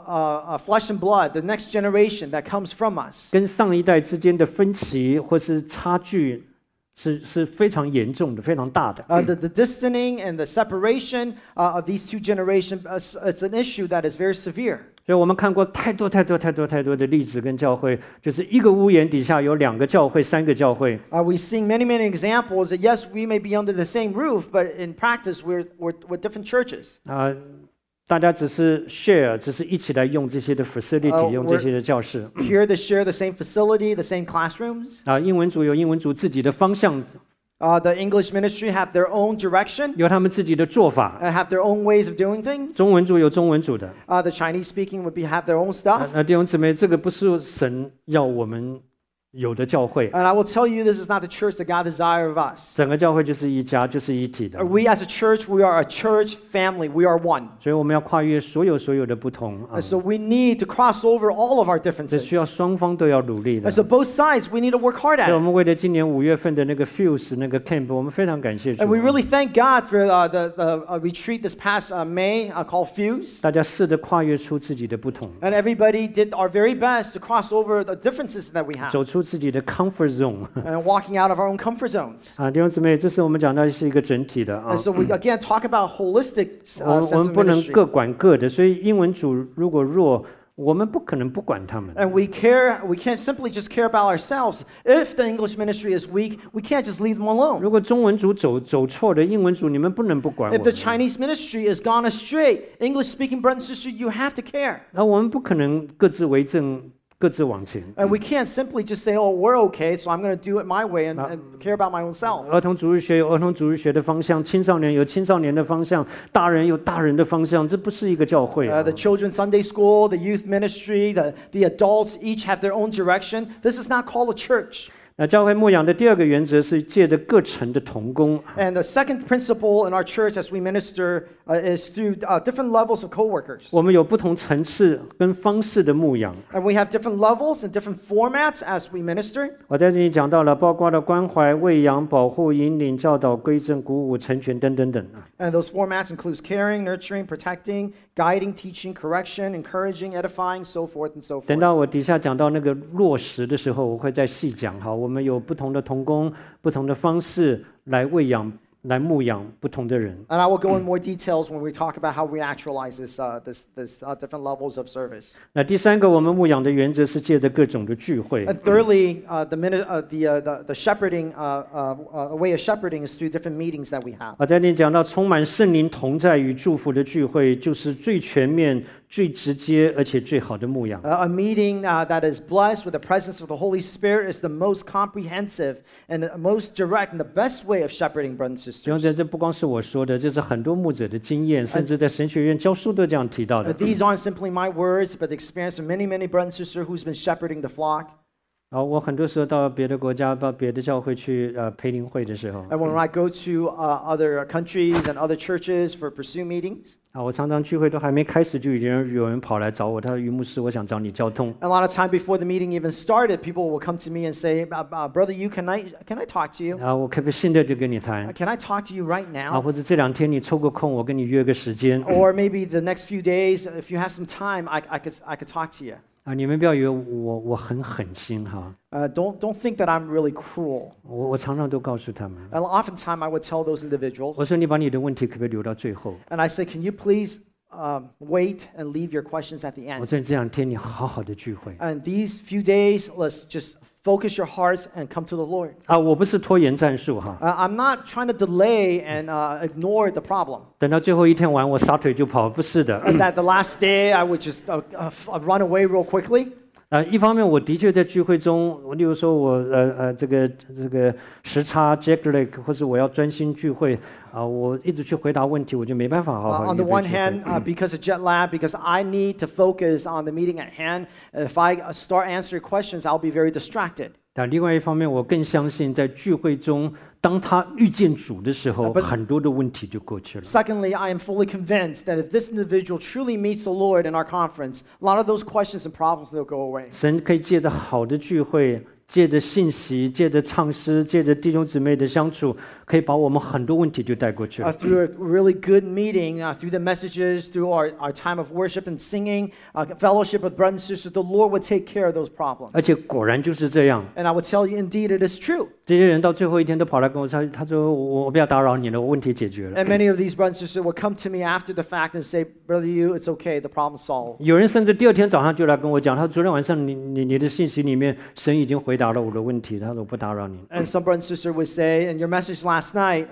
Speaker 2: flesh and blood, the next generation that comes from us.
Speaker 1: 跟上一代之间的分歧或是差距。 是非常严重的，非常大的。
Speaker 2: The distancing and the separation of these 2 generations, it's an issue that is very severe.
Speaker 1: 所以我们看过太多的例子跟教会，就是一个屋檐底下有2个教会、3个教会。
Speaker 2: We've seen many examples that yes, we may be under the same roof, but in practice, we're different churches.
Speaker 1: 大家只是 share， 只是一起来用这些的 facility， 用这些的教室。
Speaker 2: Here they share the same facility, the same classrooms.
Speaker 1: 英文组有英文组自己的方向，
Speaker 2: The English ministry have their own direction
Speaker 1: 有他们自己的做法。
Speaker 2: and have their own ways of doing things.
Speaker 1: 中文组有中文组的。
Speaker 2: The Chinese speaking would have their own stuff.
Speaker 1: 弟兄姊妹，这个不是神要我们有的教会。
Speaker 2: And I will tell you, this is not the church that God desires of us.
Speaker 1: 整个教会就是一家，就是一体的。
Speaker 2: We as a church, we are a church family. We are one.
Speaker 1: 所以我们要跨越所有的不同。
Speaker 2: And so we need to cross over all of our
Speaker 1: 这
Speaker 2: differences.
Speaker 1: 需要双方都要努力的。
Speaker 2: And so both sides, we need to work hard
Speaker 1: 所
Speaker 2: at
Speaker 1: 以我
Speaker 2: it.
Speaker 1: 们为了今年5月份的那个 Fuse 那个 camp， 我们非常感谢主
Speaker 2: And。we really thank God for the retreat this past May called Fuse.
Speaker 1: 大家试着跨越出自己的不同，
Speaker 2: And everybody did our very best to cross over the differences that we have.
Speaker 1: 走出自己的 comfort zone。
Speaker 2: And walking out of our own comfort zones.
Speaker 1: 弟兄姊妹，这是我们讲到是一个整体的啊
Speaker 2: And。so we again talk about holistic
Speaker 1: 我
Speaker 2: sense
Speaker 1: 们
Speaker 2: of
Speaker 1: 不能
Speaker 2: ministry.
Speaker 1: 各管各的，所以英文组如果弱，我们不可能不管他们。
Speaker 2: And we can't simply just care about ourselves. If the English ministry is weak, we can't just leave them alone.
Speaker 1: 如果中文组走错了，英文组你们不能不管我
Speaker 2: If the
Speaker 1: 们。
Speaker 2: Chinese ministry has gone astray, English speaking brothers and sisters, you have to care.
Speaker 1: 那我们不可能各自为政，各自往前。
Speaker 2: And we can't simply just say, oh, we're okay, so I'm going to do it my way and care about my own self.
Speaker 1: 儿童主日学有儿童主日学的方向，青少年有青少年的方向，大人有大人的方向，这不是一个教会啊。
Speaker 2: The children's Sunday school, the youth ministry, the adults each have their own direction. This is not called a church.
Speaker 1: 那教会牧养的第2个原则是借着各层的同工。
Speaker 2: And the second principle in our church as we minister is through different levels of co-workers.
Speaker 1: 我们有不同层次跟方式的牧养。
Speaker 2: And we have different levels and different formats as we minister.
Speaker 1: 我在这里讲到了，包括了关怀、喂养、保护、引领、教导、规正、鼓舞、成全等等等。
Speaker 2: And those formats includes caring, nurturing, protecting, guiding, teaching, correction, encouraging, edifying, so forth and so
Speaker 1: 等
Speaker 2: forth.
Speaker 1: 到我底下讲到那个落实的时候，我会再细讲。好，我们有不同的同工，不同的方式来喂养、来牧养不同的人。
Speaker 2: And I will go in more details when we talk about how we actualize this different levels of service.
Speaker 1: 那第3个，我们牧养的原则是借着各种的聚会。
Speaker 2: And thirdly, the shepherding, a way of shepherding is through different meetings that we have.
Speaker 1: 我在这里讲到充满圣灵同在与祝福的聚会，就是最全面、最直接而且最好的牧养。
Speaker 2: A meeting that is blessed with the presence of the Holy Spirit is the most comprehensive and the most direct and the best way of shepherding brothers and
Speaker 1: 弟兄
Speaker 2: sisters.
Speaker 1: 姊妹，这不光是我说的，这是很多牧者的经验，甚至在神学院教书都这样提到的。
Speaker 2: These aren't simply my words, but the experience of many brothers and sisters who's been shepherding the flock.
Speaker 1: 我很多时候到别的国家、到别的教会去培灵会的时候，
Speaker 2: And when I go to other countries and other churches for Pursue meetings,
Speaker 1: 我常常聚会都还没开始，就已经有人跑来找我，他说：“于牧师，我想找你交通。”
Speaker 2: a lot of time before the meeting even started, people will come to me and say, Brother Yu, can I talk to you?
Speaker 1: 我可不可以现在就跟你谈？
Speaker 2: Can I talk to you right now?
Speaker 1: 或者这2天你抽个空，我跟你约个时间。
Speaker 2: Or maybe the next few days, if you have some time, I could talk to you.
Speaker 1: 你们不要以为我很狠心哈。
Speaker 2: Don't think that I'm really cruel.
Speaker 1: 我常常都告诉他们，
Speaker 2: And oftentimes I would tell those individuals,
Speaker 1: 我说你把你的问题可不可以留到最后？
Speaker 2: and I say, can you please wait and leave your questions at the
Speaker 1: 我
Speaker 2: end?
Speaker 1: 说这2天你好好的聚会。
Speaker 2: And these few days, let's just focus your hearts and come to the Lord.
Speaker 1: 我不是拖延战术哈，
Speaker 2: I'm not trying to delay and ignore the problem.
Speaker 1: 等到最后一天完我撒腿就跑，不是的。
Speaker 2: And that the last day I would just run away real quickly.
Speaker 1: 一方面我的确在聚会中，例如说我这个时差 jet lag， 或是我要专心聚会我一直去回答问题，我就没办法好好
Speaker 2: On the
Speaker 1: 预备
Speaker 2: one
Speaker 1: 聚会。
Speaker 2: hand, because of jet lag, because I need to focus on the meeting at hand. If I start answering questions, I'll be very distracted.
Speaker 1: 但另外一方面，我更相信在聚会中，当他遇见主的时候，
Speaker 2: But-
Speaker 1: 很多的问题就过去了。
Speaker 2: Secondly, I am fully convinced that if this individual truly meets the Lord in our conference, a lot of those questions and problems will go away.
Speaker 1: 神可以借着好的聚会，借着信息，借着唱诗，借着弟兄姊妹的相处，可以把我们很多问题就带过去了。
Speaker 2: Through a really good meeting, through the messages, through our time of worship and singing, fellowship with brothers and sisters, the Lord would take care of those problems.
Speaker 1: 而且果然就是这样，
Speaker 2: And I would tell you, indeed, it is true.
Speaker 1: 这些人到最后一天都跑来跟我说，他说我不要打扰你了，我问题解决了。
Speaker 2: And many of these brothers and sisters would come to me after the fact and say, Brother Yu, it's okay, the problem's solved.
Speaker 1: 有人甚至第2天早上就来跟我讲，他说昨天晚上你的信息里面，神已经回答了我的问题，他说我不打扰你。
Speaker 2: And some brother and sister would say, in your message last night,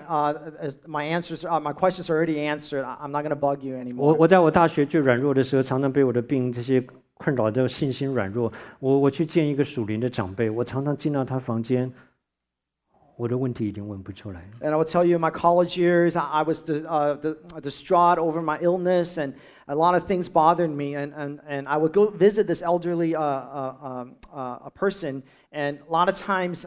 Speaker 2: my questions are already answered. I'm not going to bug you anymore.
Speaker 1: 我在我大学最软弱的时候，常常被我的病这些困扰的信心软弱。我去见一个属灵的长辈，我常常进到他房间，我的问题已经问不出来。
Speaker 2: And I will tell you, in my college years, I was distraught over my illness, and a lot of things bothered me. And I would go visit this elderly a person, and a lot of times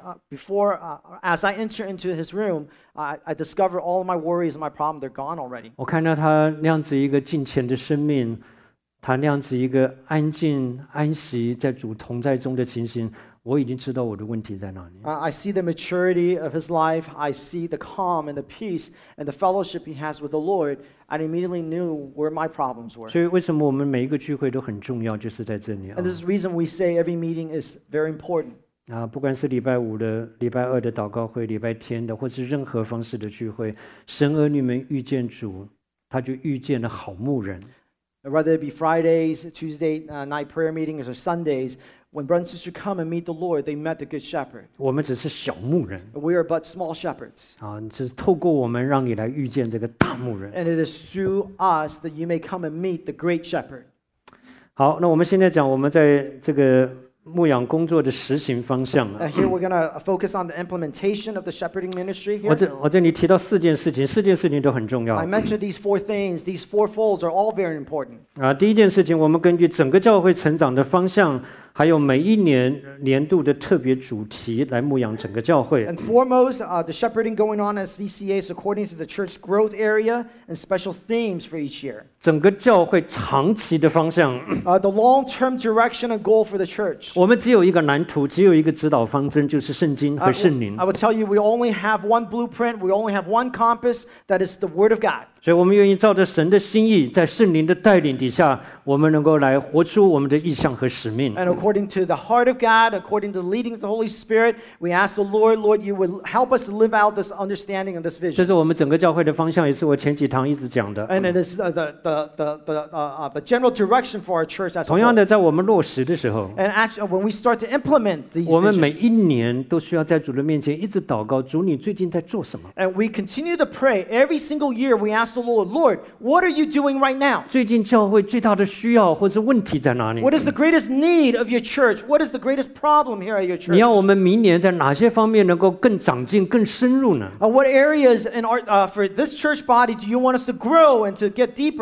Speaker 2: as I enter into his room, I discover all of my worries and my problems, they're gone already.
Speaker 1: 我看到他那样子一个敬虔的生命，他那样子一个安静安息在主同在中的情形，我已经知道我的问题在哪里。
Speaker 2: I see the maturity of his life. I see the calm and the peace and the fellowship he has with the Lord. I immediately knew where my problems were.
Speaker 1: 所以为什么我们每一个聚会都很重要，就是在这里
Speaker 2: And this is the reason we say every meeting is very important.
Speaker 1: 不管是礼拜5的、礼拜2的祷告会、礼拜天的，或是任何方式的聚会，神儿女们遇见主，他就遇见了好牧人。
Speaker 2: Whether it be Fridays, Tuesday night prayer meetings, or Sundays, when brothers and sisters come and meet the Lord, they met the Good Shepherd.
Speaker 1: 我们只是小牧人
Speaker 2: We are but small shepherds.
Speaker 1: 就是透过我们让你来遇见这个大牧人。
Speaker 2: And it is through us that you may come and meet the great shepherd.
Speaker 1: 好，那我们现在讲我们在这个牧养工作的实行方向
Speaker 2: Here we're going to focus on the implementation of the shepherding ministry
Speaker 1: 我
Speaker 2: here.
Speaker 1: 这里提到4件事情，4件事情都很重要
Speaker 2: I mentioned these 4 things. These 4 folds are all very important.
Speaker 1: 第一件事情，我们根据整个教会成长的方向，还有每一年度的特别主题来牧养整个教会。
Speaker 2: And foremost, the shepherding going on as VCA is according to the church growth area and special themes for each year.
Speaker 1: 整个教会长期的方向，
Speaker 2: The long-term direction and goal for the church.
Speaker 1: 我们只有一个蓝图，只有一个指导方针，就是圣经和圣灵
Speaker 2: I。will tell you, we only have one blueprint. We only have one compass. That is the Word of God.
Speaker 1: 所以我们愿意照着神的心意，在圣灵的带领底下，我们能够来活出我们的意向和使命。
Speaker 2: And according to the heart of God, according to the leading of the Holy Spirit, we ask the Lord, you would help us to live out this understanding and this
Speaker 1: 这
Speaker 2: vision.
Speaker 1: 是我们整个教会的方向，也是我前几堂一直讲的。
Speaker 2: And it is the general direction for our church as a
Speaker 1: 同样
Speaker 2: whole.
Speaker 1: 的，在我们落实的时候，
Speaker 2: And actually, when we start to implement these
Speaker 1: 我们每
Speaker 2: visions,
Speaker 1: 一年都需要在主的面前一直祷告，主，你最近在做什么？
Speaker 2: and we continue to pray every single year, we ask the Lord, what are you doing right now?
Speaker 1: 最近教会最大的需要或者问题在哪里？
Speaker 2: What is the greatest need of your church? What is the greatest problem here at your
Speaker 1: 你要
Speaker 2: church?
Speaker 1: 我们明年在哪些方面能够更长进、更深入呢？
Speaker 2: What areas for this church body do you want us to grow and to get deeper in?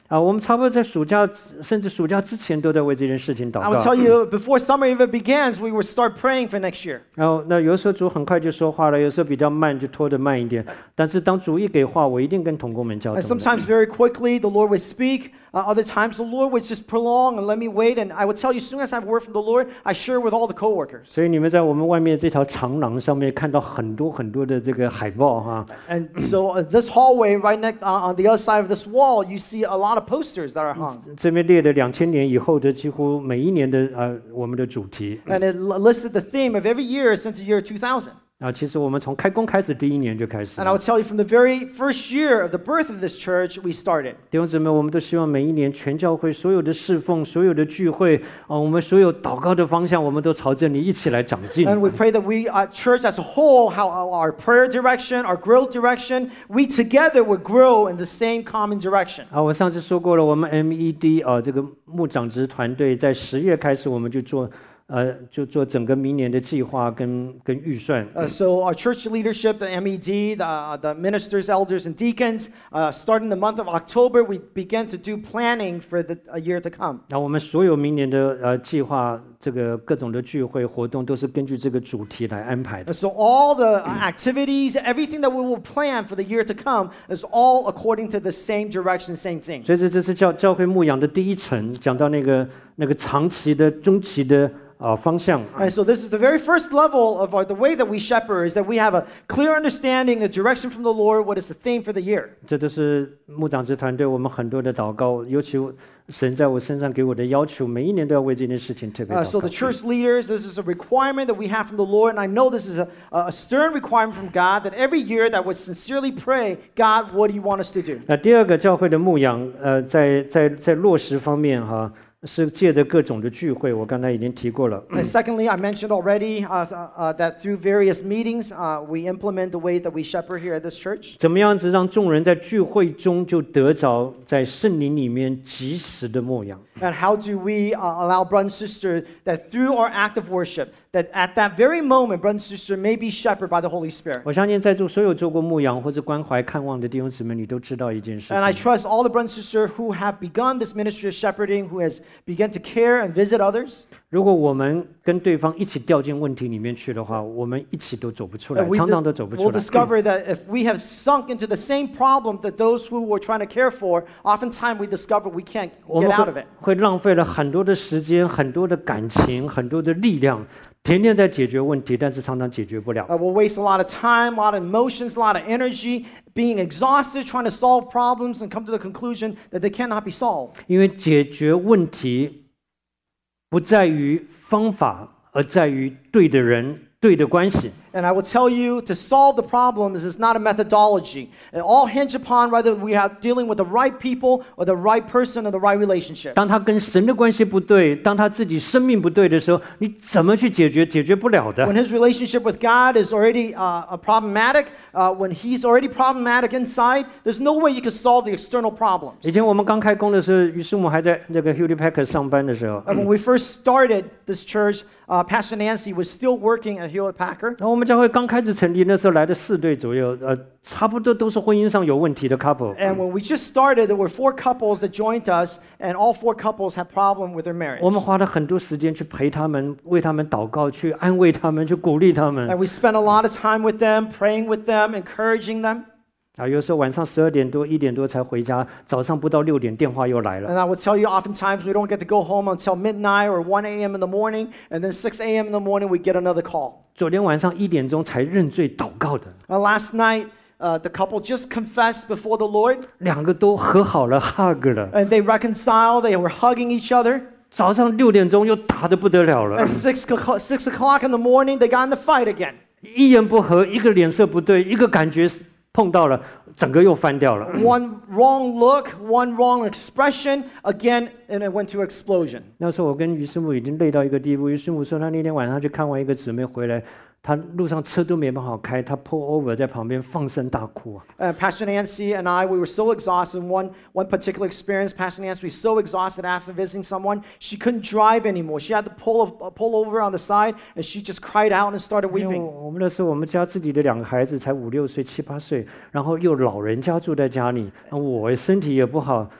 Speaker 1: 我们差不多在暑假，甚至暑假之前都在为这件事情祷
Speaker 2: I will
Speaker 1: 告。
Speaker 2: tell you, before summer even begins, we will start praying for next year.
Speaker 1: 然后那有的时候主很快就说话了，有时候比较慢就拖得慢一点。但是当主一给话，我一定跟同工们交
Speaker 2: And
Speaker 1: 通的。
Speaker 2: sometimes very quickly, the Lord would speak. Other times, the Lord would just prolong and let me wait. And I will tell you, as soon as I have word from the Lord, I share with all the coworkers.
Speaker 1: 所以你们在我们外面这条长廊上面看到很多很多的这个海报哈。
Speaker 2: And so this hallway right next on the other side of this wall, you see a lot of posters that are hung.
Speaker 1: 这边列的2000年以后的几乎每一年的我们的主题
Speaker 2: And it listed the theme of every year since the year 2000.
Speaker 1: 其实我们从开工开始第一年就开始
Speaker 2: And I will tell you, from the very first year of the birth of this church, we started.
Speaker 1: 弟兄姊妹，我们都希望每一年全教会所有的侍奉、所有的聚会我们所有祷告的方向，我们都朝着你一起来长进。
Speaker 2: And we pray that we, church as a whole, how our prayer direction, our growth direction, we together would grow in the same common direction.
Speaker 1: 我上次说过了，我们 MED 这个牧长职团队在10月开始，我们就做整个明年的计划跟预算。
Speaker 2: So our church leadership, the MED, the ministers, elders, and deacons, starting the month of October, we began to do planning for the year to come.
Speaker 1: 我们所有明年的计划，这个各种的聚会活动，都是根据这个主题来安排的。
Speaker 2: So all the activities, everything that we will plan for the year to come is all according to the same direction, same thing.
Speaker 1: 所以这是教会牧养的第一层，讲到那个长期的、中期的方向。
Speaker 2: And so this is the very first level of the way that we shepherd, is that we have a clear understanding, the direction from the Lord, what is the theme for the year.
Speaker 1: 这都是牧长职团队我们很多的祷告，尤其神在我身上给我的要求，每一年都要为这件事情特别祷
Speaker 2: So
Speaker 1: 告
Speaker 2: the。church leaders, this is a requirement that we have from the Lord, and I know this is a stern requirement from God, that every year that would sincerely pray, God, what do you want us to do?
Speaker 1: 那第二个教会的牧养，在落实方面是借着各种的聚会，我刚才已经提过了。
Speaker 2: And secondly, I mentioned already that through various meetings, we implement the way that we shepherd here at this church.
Speaker 1: 怎么样子让众人在聚会中就得着在圣灵里面及时的牧养？
Speaker 2: And how do we allow brother and sister that through our act of worship, that at that very moment, brother and sister may be shepherded by the Holy Spirit.
Speaker 1: 我相信在座所有做过牧养或者关怀看望的弟兄姊妹，你都知道一件事
Speaker 2: And I
Speaker 1: 情。
Speaker 2: trust all the brother and sister who have begun this ministry of shepherding, who has begun to care and visit others.
Speaker 1: 如果我们跟对方一起掉进问题里面去的话，我们一起都走不出来，
Speaker 2: We
Speaker 1: 常常都走不
Speaker 2: will
Speaker 1: 出来。
Speaker 2: discover that if we have sunk into the same problem that those who we're trying to care for, oftentimes we discover we can't
Speaker 1: 我
Speaker 2: get
Speaker 1: 们
Speaker 2: out of it.
Speaker 1: 会浪费了很多的时间、很多的感情、很多的力量，天天在解决问题，但是常常解决不了。
Speaker 2: We'll waste a lot of time, a lot of emotions, a lot of energy, being exhausted, trying to solve problems and come to the conclusion that they cannot be solved.
Speaker 1: 因为解决问题不在于方法，而在于对的人、对的关系。
Speaker 2: And I will tell you, to solve the problems is not a methodology. It all hinge upon whether we are dealing with the right people or the right person or the right relationship.
Speaker 1: 当他跟神的关系不对，当他自己生命不对的时候，你怎么去解决？解决不了的。
Speaker 2: When his relationship with God is already problematic, when he's already problematic inside, there's no way you can solve the external problems.
Speaker 1: 以前我们刚开工的时候，于师母还在那个 Hewlett Packard 上班的时候，
Speaker 2: And when we first started this church, Pastor Nancy was still working at Hewlett Packard.
Speaker 1: 然后我们教会刚开始成立那时候来的4对左右，差不多都是婚姻上有问题的 couple。
Speaker 2: And when we just started, there were 4 couples that joined us, and all 4 couples had problem with their marriage.
Speaker 1: 我们花了很多时间去陪他们，为他们祷告，去安慰他们，去鼓励他们。
Speaker 2: And we spent a lot of time with them, praying with them, encouraging them.
Speaker 1: 有时候晚上12点多、1点多才回家，早上不到6点电话又来了。
Speaker 2: And I will tell you, oftentimes we don't get to go home until midnight or 1 a.m. in the morning, and then 6 a.m. in the morning we get another call.
Speaker 1: 昨天晚上1点钟才认罪祷告的，
Speaker 2: Last night, the couple just confessed before the Lord,
Speaker 1: 2个都和好了 ，hug 了。
Speaker 2: and they reconciled. They were hugging each other.
Speaker 1: 早上6点钟又打得不得了了
Speaker 2: At 6 o'clock in the morning, they got in the fight again.
Speaker 1: 一言不合，一个脸色不对，一个感觉碰到了，整个又翻掉了。
Speaker 2: One wrong look, one wrong expression, again, and it went to explosion.
Speaker 1: 那时候我跟于师母已经累到一个地步，于师母说她那天晚上去看完一个姊妹回来，她路上车都没办法开，她 pull over 在旁边放声大哭啊。
Speaker 2: Pastor Nancy and I, we were so exhausted. One particular experience, Pastor Nancy was so exhausted after visiting someone, she couldn't drive anymore. She had to pull over on the side, and she just cried out and started
Speaker 1: 因为
Speaker 2: weeping.
Speaker 1: 我们那时候我们家自己的2个孩子才5、6岁、7、8岁，然后又老人家住在家里，我身体也不好。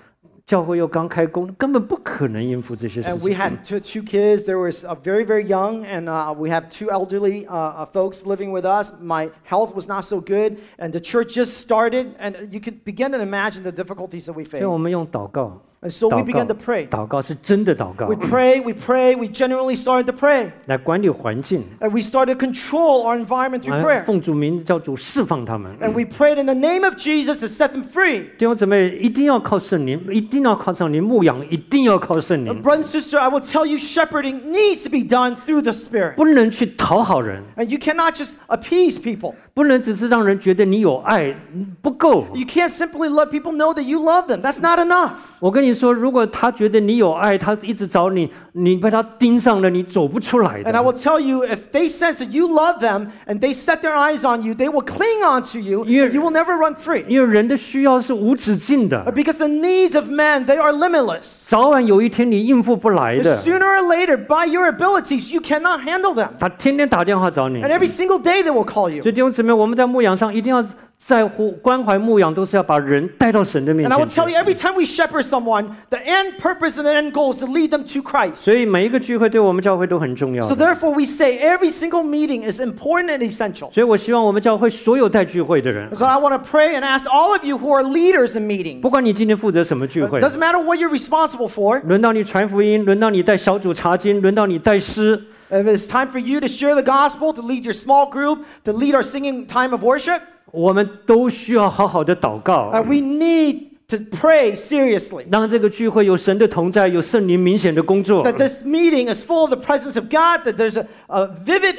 Speaker 1: 教会又刚开工，根本不可能应付这些事
Speaker 2: And we
Speaker 1: 情。
Speaker 2: had two kids. There was very, very young, and we have two elderly folks living with us. My health was not so good, and the church just started, and you can begin to imagine the difficulties that we
Speaker 1: 所以我
Speaker 2: faced.
Speaker 1: 们用祷告，
Speaker 2: And so we
Speaker 1: 祷
Speaker 2: began
Speaker 1: 告
Speaker 2: to pray.
Speaker 1: 祷告是真的祷告
Speaker 2: We pray, we pray, we genuinely started to pray.
Speaker 1: 来管理环境，
Speaker 2: And we started to control our environment through
Speaker 1: 来
Speaker 2: prayer.
Speaker 1: 奉主名叫主释放他们。
Speaker 2: And we prayed in the name of Jesus to set them free.
Speaker 1: 弟兄姊妹，一定要靠圣灵，一定要靠圣灵牧养，一定要靠圣灵，
Speaker 2: Brother and sister, I will tell you, shepherding needs to be done through the Spirit.
Speaker 1: 不能去讨好人，
Speaker 2: And you cannot just appease people.
Speaker 1: 不能只是让人觉得你有爱，不够。
Speaker 2: You can't simply let people know that you love them. That's not enough.
Speaker 1: 我跟你说，如果他觉得你有爱，他一直找你，你被他盯上了，你走不出来
Speaker 2: And I
Speaker 1: 的。
Speaker 2: will tell you, if they sense that you love them and they set their eyes on you, they will cling on to you.
Speaker 1: You're-
Speaker 2: And you will never run free.
Speaker 1: 因为人的需要是无止境的，
Speaker 2: Because the needs of men, they are limitless.
Speaker 1: 早晚有一天你应付不来的。
Speaker 2: Sooner or later, by your abilities, you cannot handle them.
Speaker 1: 他天天打电话找你，
Speaker 2: And every single day they will call you.
Speaker 1: 所以弟兄姊妹，我们在牧养上一定要在乎关怀牧养，都是要把人带到神的面
Speaker 2: And I will
Speaker 1: 前
Speaker 2: tell
Speaker 1: 去
Speaker 2: you, every time we shepherd someone, the end purpose and the end goal is to lead them to Christ.
Speaker 1: 所以每一个聚会对我们教会都很重要
Speaker 2: So
Speaker 1: 的。
Speaker 2: therefore, we say every single meeting is important and essential.
Speaker 1: 所以我希望我们教会所有带聚会的人，
Speaker 2: So I want to pray and ask all of you who are leaders in meetings.
Speaker 1: 不管你今天负责什么聚会，
Speaker 2: Doesn't matter what you're responsible for.
Speaker 1: 轮到你传福音，轮到你带小组查经，轮到你带诗，
Speaker 2: If it's time for you to share the gospel, to lead your small group, to lead our singing time of worship,
Speaker 1: 我们都需要好好的祷告，
Speaker 2: we need to pray seriously.
Speaker 1: 让这个聚会有神的同在，有圣灵明显的工作。
Speaker 2: That this meeting is full of the presence of God, that there's a vivid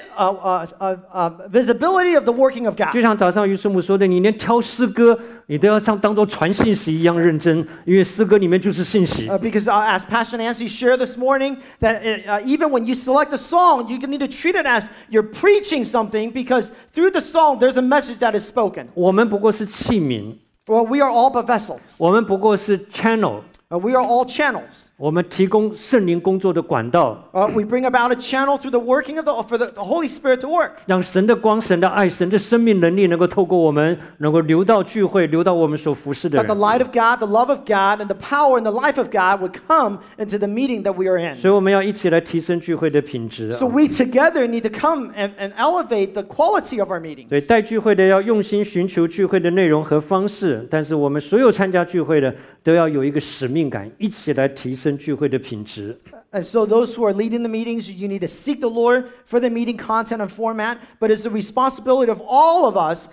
Speaker 2: visibility of the working of
Speaker 1: 就
Speaker 2: God.
Speaker 1: 像早上于师母说的，你连挑诗歌，你都要像当做传信息一样认真，因为诗歌里面就是信息。
Speaker 2: Because as Pastor Nancy shared this morning, that even when you select a song, you need to treat it as you're preaching something, because through the song, there's a message that is spoken.
Speaker 1: 我们不过是器皿，
Speaker 2: Well, we are all but vessels.
Speaker 1: 我们不过是 channel，
Speaker 2: We are all channels.
Speaker 1: 我们提供圣灵工作的管道，
Speaker 2: We bring about a channel through the working of for the Holy Spirit to work.
Speaker 1: 让神的光、神的爱、神的生命能力能够透过我们，能够流到聚会，流到我们所服侍的
Speaker 2: That the
Speaker 1: 人。
Speaker 2: light of God, the love of God, and the power and the life of God would come into the meeting that we are in.
Speaker 1: 所以我们要一起来提升聚会的品质。
Speaker 2: So we together need to come and elevate the quality of our meeting.
Speaker 1: 对，带聚会的要用心寻求聚会的内容和方式，但是我们所有参加聚会的都要有一个使命感，一起来提升聚会的品质。
Speaker 2: And so those who are leading the meetings, you need to seek the Lord for the meeting content and format, but it's the responsibility of all of us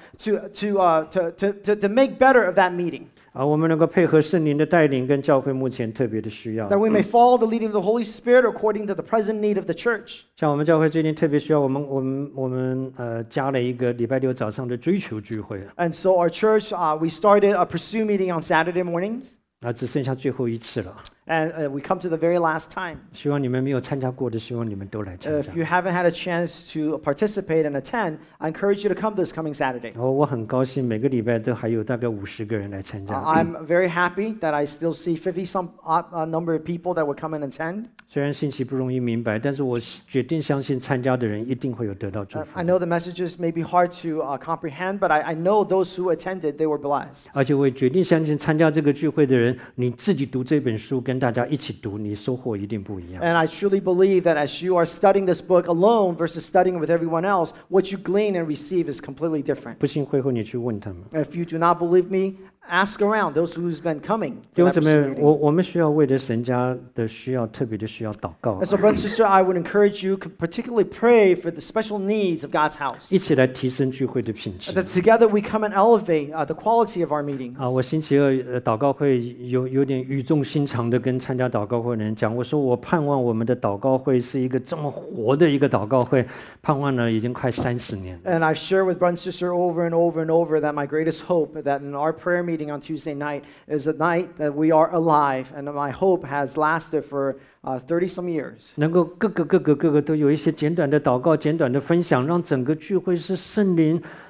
Speaker 2: to make better of that meeting.
Speaker 1: 我们能够配合圣灵的带领，跟教会目前特别的需要。
Speaker 2: That we may follow the leading of the Holy Spirit according to the present need of the church.
Speaker 1: 像我们教会最近特别需要，我们加了一个礼拜六早上的追求聚会，
Speaker 2: And so our church, we started a pursue meeting on Saturday mornings,
Speaker 1: 只剩下最后一次了。
Speaker 2: and we come to the very last time.
Speaker 1: 希望你们没有参加过的，希望你们都来参加
Speaker 2: If。you haven't had a chance to participate and attend, I encourage you to come this coming Saturday.
Speaker 1: 我很高兴，每个礼拜都还有大概50个人来参加。
Speaker 2: I'm very happy that I still see 50 some number of people that would come and attend.
Speaker 1: 虽然信息不容易明白，但是我决定相信参加的人一定会有得到祝福。
Speaker 2: I know the messages may be hard to comprehend, but I know those who attended, they were blessed.
Speaker 1: 而且我也决定相信参加这个聚会的人，你自己读这本书，跟大家一起读，你收获一定不一样。
Speaker 2: And I truly believe that as you are studying this book alone versus studying with everyone else, what you glean and receive is completely different.
Speaker 1: 不信会后你去问他们。
Speaker 2: If you do not believe me, ask around those who's been coming.
Speaker 1: 弟
Speaker 2: for
Speaker 1: 兄
Speaker 2: that
Speaker 1: 姊妹，
Speaker 2: pursuit meeting.
Speaker 1: 我们需要为着神家的需要，特别的需要祷告
Speaker 2: And，so, brother and sister, I would encourage you to particularly pray for the special needs of God's house.
Speaker 1: 一起来提升聚会的品质。
Speaker 2: That together we come and elevate the quality of our meetings.
Speaker 1: 我星期二祷告会有点语重心长的跟参加祷告会的人讲，我说我盼望我们的祷告会是一个这么活的一个祷告会，盼望了已经快30年。
Speaker 2: And I've shared with brother and sister over and over and over that my greatest hope that in our prayer meeting on Tuesday night is a night that we are alive, and my hope has lasted for 30 some years.
Speaker 1: 能够各个都有一些简短的祷告、简短的分享，让整个聚会是圣灵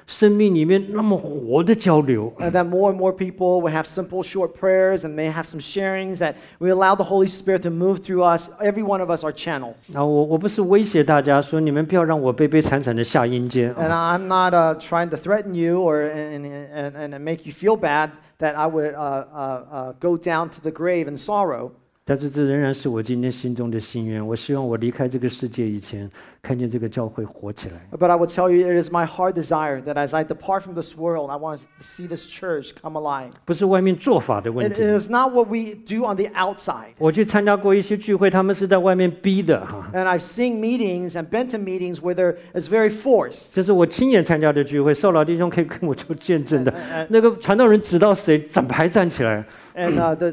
Speaker 1: 生命里面那么活的交流。
Speaker 2: And that more and more people would have simple, short prayers and may have some sharings, that we allow the Holy Spirit to move through us. Every one of us are channels.
Speaker 1: 我不是威胁大家说你们不要让我悲悲惨惨的下阴间。
Speaker 2: And I'm not trying to threaten you or and make you feel bad that I would go down to the grave in sorrow.
Speaker 1: 但是这仍然是我今天心中的心愿。我希望我离开这个世界以前，看见这个教会活起来。
Speaker 2: But I will tell you, it is my heart desire that as I depart from this world, I want to see this church come alive.
Speaker 1: 不是外面做法的问
Speaker 2: It
Speaker 1: 题。
Speaker 2: is not what we do on the outside.
Speaker 1: 我去参加过一些聚会，他们是在外面逼的哈。
Speaker 2: And I've seen meetings and been to meetings where there is very forced.
Speaker 1: 这是我亲眼参加的聚会，少老弟兄可以跟我做见证的。那个传道人指到谁，整排站起来。
Speaker 2: And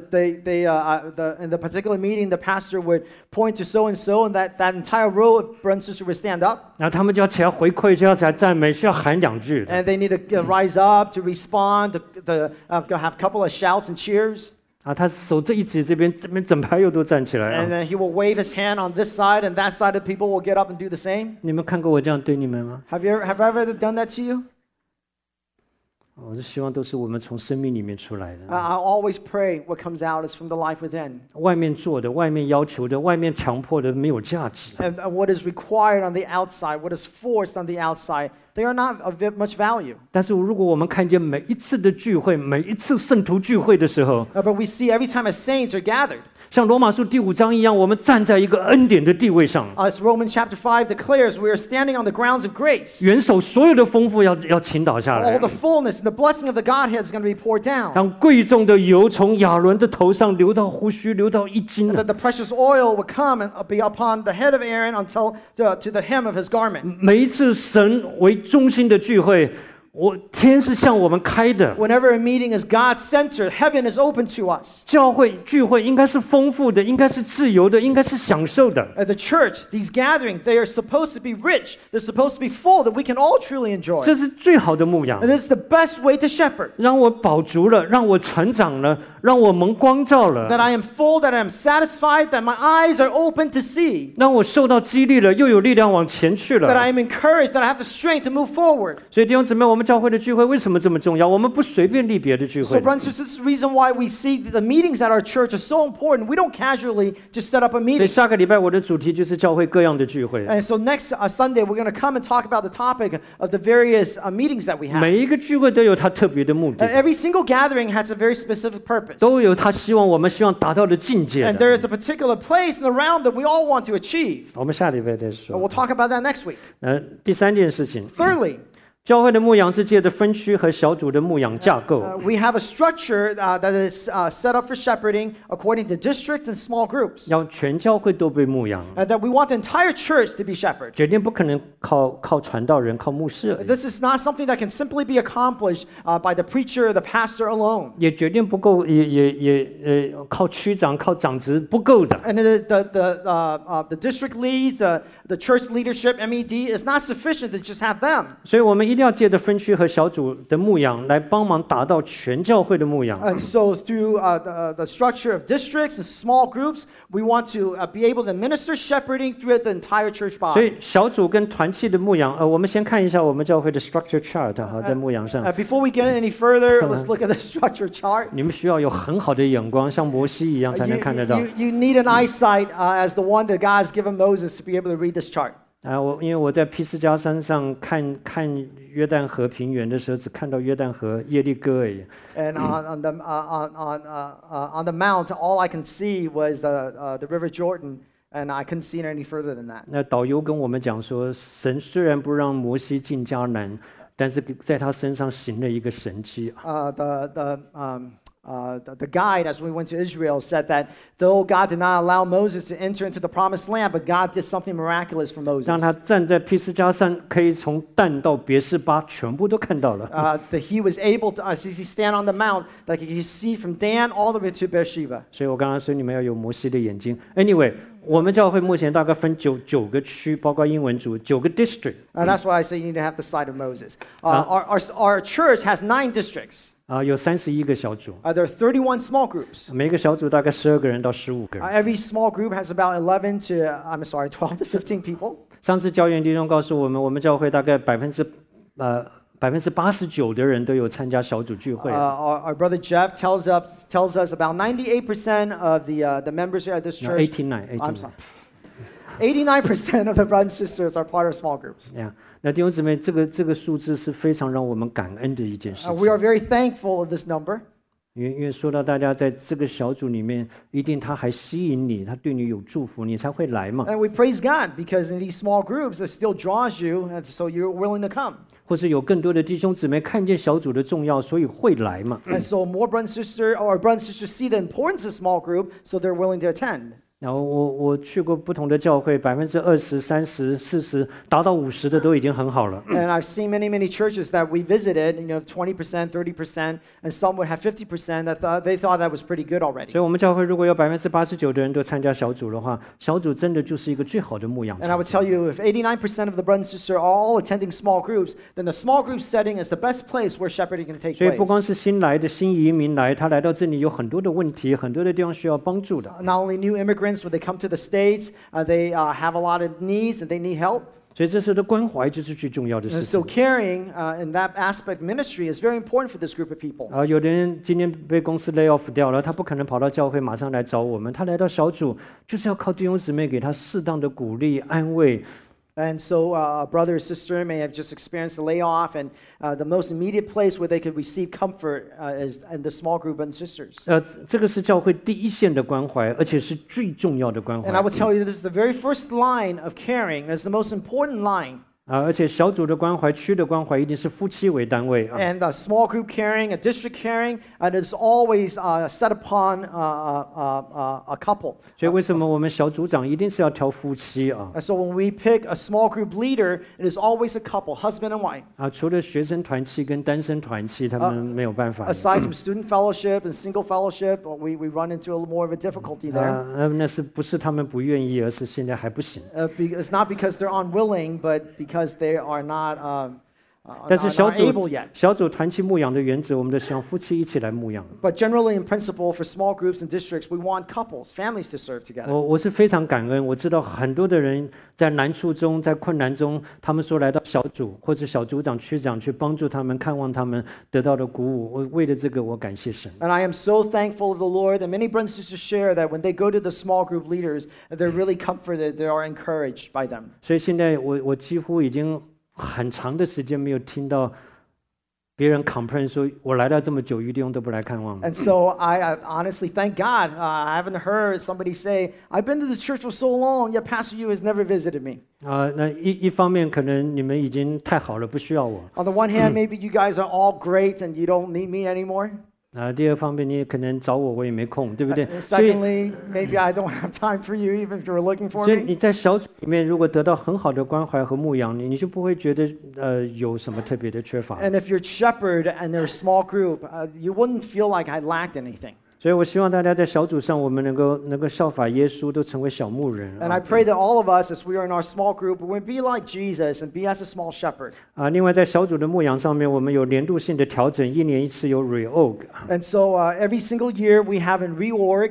Speaker 2: in the particular meeting, the pastor would point to so and so, and that entire row of brothers and sisters would stand up.
Speaker 1: 然后他们就要起来回馈，就要起来赞美，需要喊2句。
Speaker 2: And they need to rise up to respond, to have a couple of shouts and cheers.
Speaker 1: 啊，他手这一指，这边整排又都站起来
Speaker 2: And
Speaker 1: 啊。
Speaker 2: then he will wave his hand on this side, and that side of people will get up and do the same.
Speaker 1: 你们看过我这样对你们吗？
Speaker 2: Have I ever done that to you?
Speaker 1: 我是希望都是我们从生命里面出来的。
Speaker 2: I always pray what comes out is from the life within.
Speaker 1: 外面做的、外面要求的、外面强迫的没有价值。
Speaker 2: And what is required on the outside, what is forced on the outside, they are not of much value.
Speaker 1: 但是如果我们看见每一次的聚会、每一次圣徒聚会的时候，
Speaker 2: But we see every time as saints are gathered.
Speaker 1: 像罗马书第5章一样，我们站在一个恩典的地位上，
Speaker 2: As Romans chapter 5 declares, we are standing on the grounds of grace.
Speaker 1: 元首所有的丰富要倾倒下
Speaker 2: All
Speaker 1: 来，
Speaker 2: the fullness and the blessing of the Godhead is going to be poured down.
Speaker 1: 让贵重的油从亚伦的头上流到胡须，流到衣襟
Speaker 2: And that the precious oil would come and be upon the head of Aaron until to the hem of his garment.
Speaker 1: 每一次神为中心的聚会，天是向我们开的。
Speaker 2: Whenever a meeting is God-centered, heaven is open to us.
Speaker 1: 教会聚会应该是丰富的，应该是自由的，应该是享受的。
Speaker 2: At the church, these gatherings, they are supposed to be rich. They're supposed to be full that we can all truly enjoy.
Speaker 1: 这是最好的牧养
Speaker 2: And，this is the best way to shepherd.
Speaker 1: 让我饱足了，让我成长了，让我蒙光照
Speaker 2: That
Speaker 1: 了，
Speaker 2: I am full, that I am satisfied, that my eyes are open to see.
Speaker 1: 让我受到激励了，又有力量往前去
Speaker 2: That I
Speaker 1: 了。
Speaker 2: am encouraged, that I have the strength to move forward.
Speaker 1: 所以弟兄姊妹，我们教会的聚会为什么这么重要？我们不随便立别的聚
Speaker 2: So,
Speaker 1: 会。
Speaker 2: brothers and sisters, this is the reason why we see the meetings at our church are so important. We don't casually just set up a
Speaker 1: 所以
Speaker 2: meeting.
Speaker 1: 下个礼拜我的主题就是教会各样的聚会。
Speaker 2: And so next Sunday, we're going to come and talk about the topic of the various meetings that we have.
Speaker 1: 每一个聚会都有它特别的目
Speaker 2: And
Speaker 1: 的，
Speaker 2: every single gathering has a very specific purpose.
Speaker 1: 都有他我们希望达到的境界
Speaker 2: And there
Speaker 1: 的。
Speaker 2: is a particular place in the realm that we all want to achieve.
Speaker 1: 我们下礼拜再
Speaker 2: And
Speaker 1: 说
Speaker 2: we'll。talk about that next week.
Speaker 1: 第3件事情，
Speaker 2: Thirdly,
Speaker 1: 教会的牧养是借着分区和小组的牧养架构。
Speaker 2: we have a structure that is set up for shepherding according to districts and small groups.
Speaker 1: 要全教会都被牧养，
Speaker 2: And that we want the entire church to be shepherded.
Speaker 1: 决定不可能靠传道人、靠牧师而已，
Speaker 2: This is not something that can simply be accomplished by the preacher or the pastor alone.
Speaker 1: 也决定不够，也靠区长、靠长职不够的。
Speaker 2: And the district leads, the church leadership, MED, is not sufficient to just have them.
Speaker 1: 所以我们一定要借着分区和小组的牧养，来帮忙达到全教会的牧养。
Speaker 2: And so through the structure of districts and small groups, we want to be able to minister shepherding throughout the entire church
Speaker 1: 所
Speaker 2: body.
Speaker 1: 以小组跟团契的牧养，我们先看一下我们教会的 structure chart 哈，在牧养上，
Speaker 2: Before we get any further, let's look at the structure chart.
Speaker 1: 你们需要有很好的眼光，像摩西一样才能看得到。
Speaker 2: You need an eyesight as the one that God has given Moses to be able to read this chart.
Speaker 1: 因为我在皮斯加山上看约旦河平原的时候，只看到约旦河耶利哥而已。
Speaker 2: And on the mount, all I can see was the River Jordan, and I couldn't see it any further than that.
Speaker 1: 那导游跟我们讲说，神虽然不让摩西进迦南，但是在他身上行了一个神迹。
Speaker 2: The guide, as we went to Israel, said that though God did not allow Moses to enter into the promised land, but God did something miraculous for Moses.
Speaker 1: 让他站在皮斯加山，可以从但到别是巴全部都看到了。
Speaker 2: That he was able to, as he stand on the mount, that he could see from Dan all the way to Beersheba.
Speaker 1: 所以我刚刚说你们要有摩西的眼睛。Anyway，我们教会目前大概分九个区，包括英文组9个 district。
Speaker 2: And that's why I say you need to have the sight of Moses. Our church has 9 districts.
Speaker 1: 有31个小组，
Speaker 2: There are 31 small groups.
Speaker 1: 每个小组大概12个人到15个人。
Speaker 2: Every small group has about 12 to 15 people.
Speaker 1: 上次教员弟兄告诉我们，我们教会大概 89%的人都有参加小组聚会。
Speaker 2: Our brother Jeff tells us about 98% of the members here at this church.
Speaker 1: 89
Speaker 2: I'm sorry. 89% of the brothers and sisters are part of small groups.
Speaker 1: 那弟兄姊妹，这个数字是非常让我们感恩的一件事
Speaker 2: We are
Speaker 1: 情。
Speaker 2: very thankful of this number.
Speaker 1: 因为说到大家在这个小组里面，一定他还吸引你，他对你有祝福，你才会来嘛。
Speaker 2: And we praise God because in these small groups, it still draws you, and so you're willing to come.
Speaker 1: 或是有更多的弟兄姊妹看见小组的重要，所以会来嘛。
Speaker 2: And so more brothers and sisters see the importance of small group, so they're willing to attend.
Speaker 1: 然后我去过不同的教会，20%、30%、40%，达到50%的都已经很好了。
Speaker 2: And I've seen many churches that we visited, 20%, 30%, and some would have 50% that they thought that was pretty good already.
Speaker 1: 所以，我们教会如果有89%的人都参加小组的话，小组真的就是一个最好的牧养
Speaker 2: And I
Speaker 1: 场。
Speaker 2: would tell you, if 89% of the brothers and sisters are all attending small groups, then the small group setting is the best place where shepherding can take
Speaker 1: 所以，不光
Speaker 2: place.
Speaker 1: 是新来的新移民来，他来到这里有很多的问题，很多的地方需要帮助的。
Speaker 2: Not only new immigrants, when they come to the States, they have a lot of needs and they need help.
Speaker 1: 所以，这时候的关怀就是最重要的
Speaker 2: And
Speaker 1: 事
Speaker 2: so
Speaker 1: 情。
Speaker 2: caring in that aspect ministry is very important for this group of people.
Speaker 1: 有的人今天被公司 lay off 掉了，他不可能跑到教会马上来找我们，他来到小组就是要靠弟兄姊妹给他适当的鼓励、安慰。
Speaker 2: And so a brother or sister may have just experienced a layoff, and the most immediate place where they could receive comfort is in the small group and sisters.
Speaker 1: 这个是教会第一线的关怀，而且是最重要的关怀。
Speaker 2: And I would tell you this is the very first line of caring. It's the most important line.
Speaker 1: 而且小组的关怀、区的关怀一定是夫妻为单位啊。
Speaker 2: And small group caring, a district caring, and it's always set upon a couple.
Speaker 1: 所以为什么我们小组长一定是要挑夫妻啊？
Speaker 2: And so when we pick a small group leader, it is always a couple, husband and wife.
Speaker 1: 除了学生团契跟单身团契，他们没有办法。
Speaker 2: Aside from student fellowship and single fellowship, we run into a little more of a difficulty there.
Speaker 1: 那是不是他们不愿意，而是现在还不行。
Speaker 2: It's not because they're unwilling, but because they are not
Speaker 1: 但是
Speaker 2: not able yet.
Speaker 1: 小组团契牧养的原则，我们都希望夫妻一起来牧养。
Speaker 2: But generally, in principle, for small groups and districts, we want couples, families to serve together.
Speaker 1: 我是非常感恩，我知道很多的人在难处中、在困难中，他们说来到小组或者小组长、区长去帮助他们、看望他们，得到的鼓舞。我为了这个，我感谢神。
Speaker 2: And I am so thankful of the Lord, and many brothers and sisters share that when they go to the small group leaders, they're really comforted, they are encouraged by them.
Speaker 1: 所以现在我几乎已经很长的时间没有听到别人 complain 说，我来了这么久，余弟兄都不来看望。
Speaker 2: And so I honestly thank God. I haven't heard somebody say, I've been to the church for so long, yet Pastor Yu has never visited me.
Speaker 1: 那一方面可能你们已经太好了，不需要我。
Speaker 2: On the one hand, maybe you guys are all great and you don't need me anymore.
Speaker 1: 第二方面，你也可能找我，我也没空，对不对？所以
Speaker 2: Secondly, maybe I don't have time for you even if you were looking for
Speaker 1: 所以
Speaker 2: me.
Speaker 1: 你在小组里面，如果得到很好的关怀和牧养，你就不会觉得有什么特别的缺乏。
Speaker 2: And if you're shepherd and they're a small group, you wouldn't feel like I lacked anything.
Speaker 1: 所以我希望大家在小组上，我们能够效法耶稣，都成为小牧人。
Speaker 2: And I pray that all of us, as we are in our small group, we be like Jesus and be as a small shepherd.
Speaker 1: 另外在小组的牧养上面，我们有年度性的调整，一年一次有 reorg。
Speaker 2: And so every single year we have a reorg,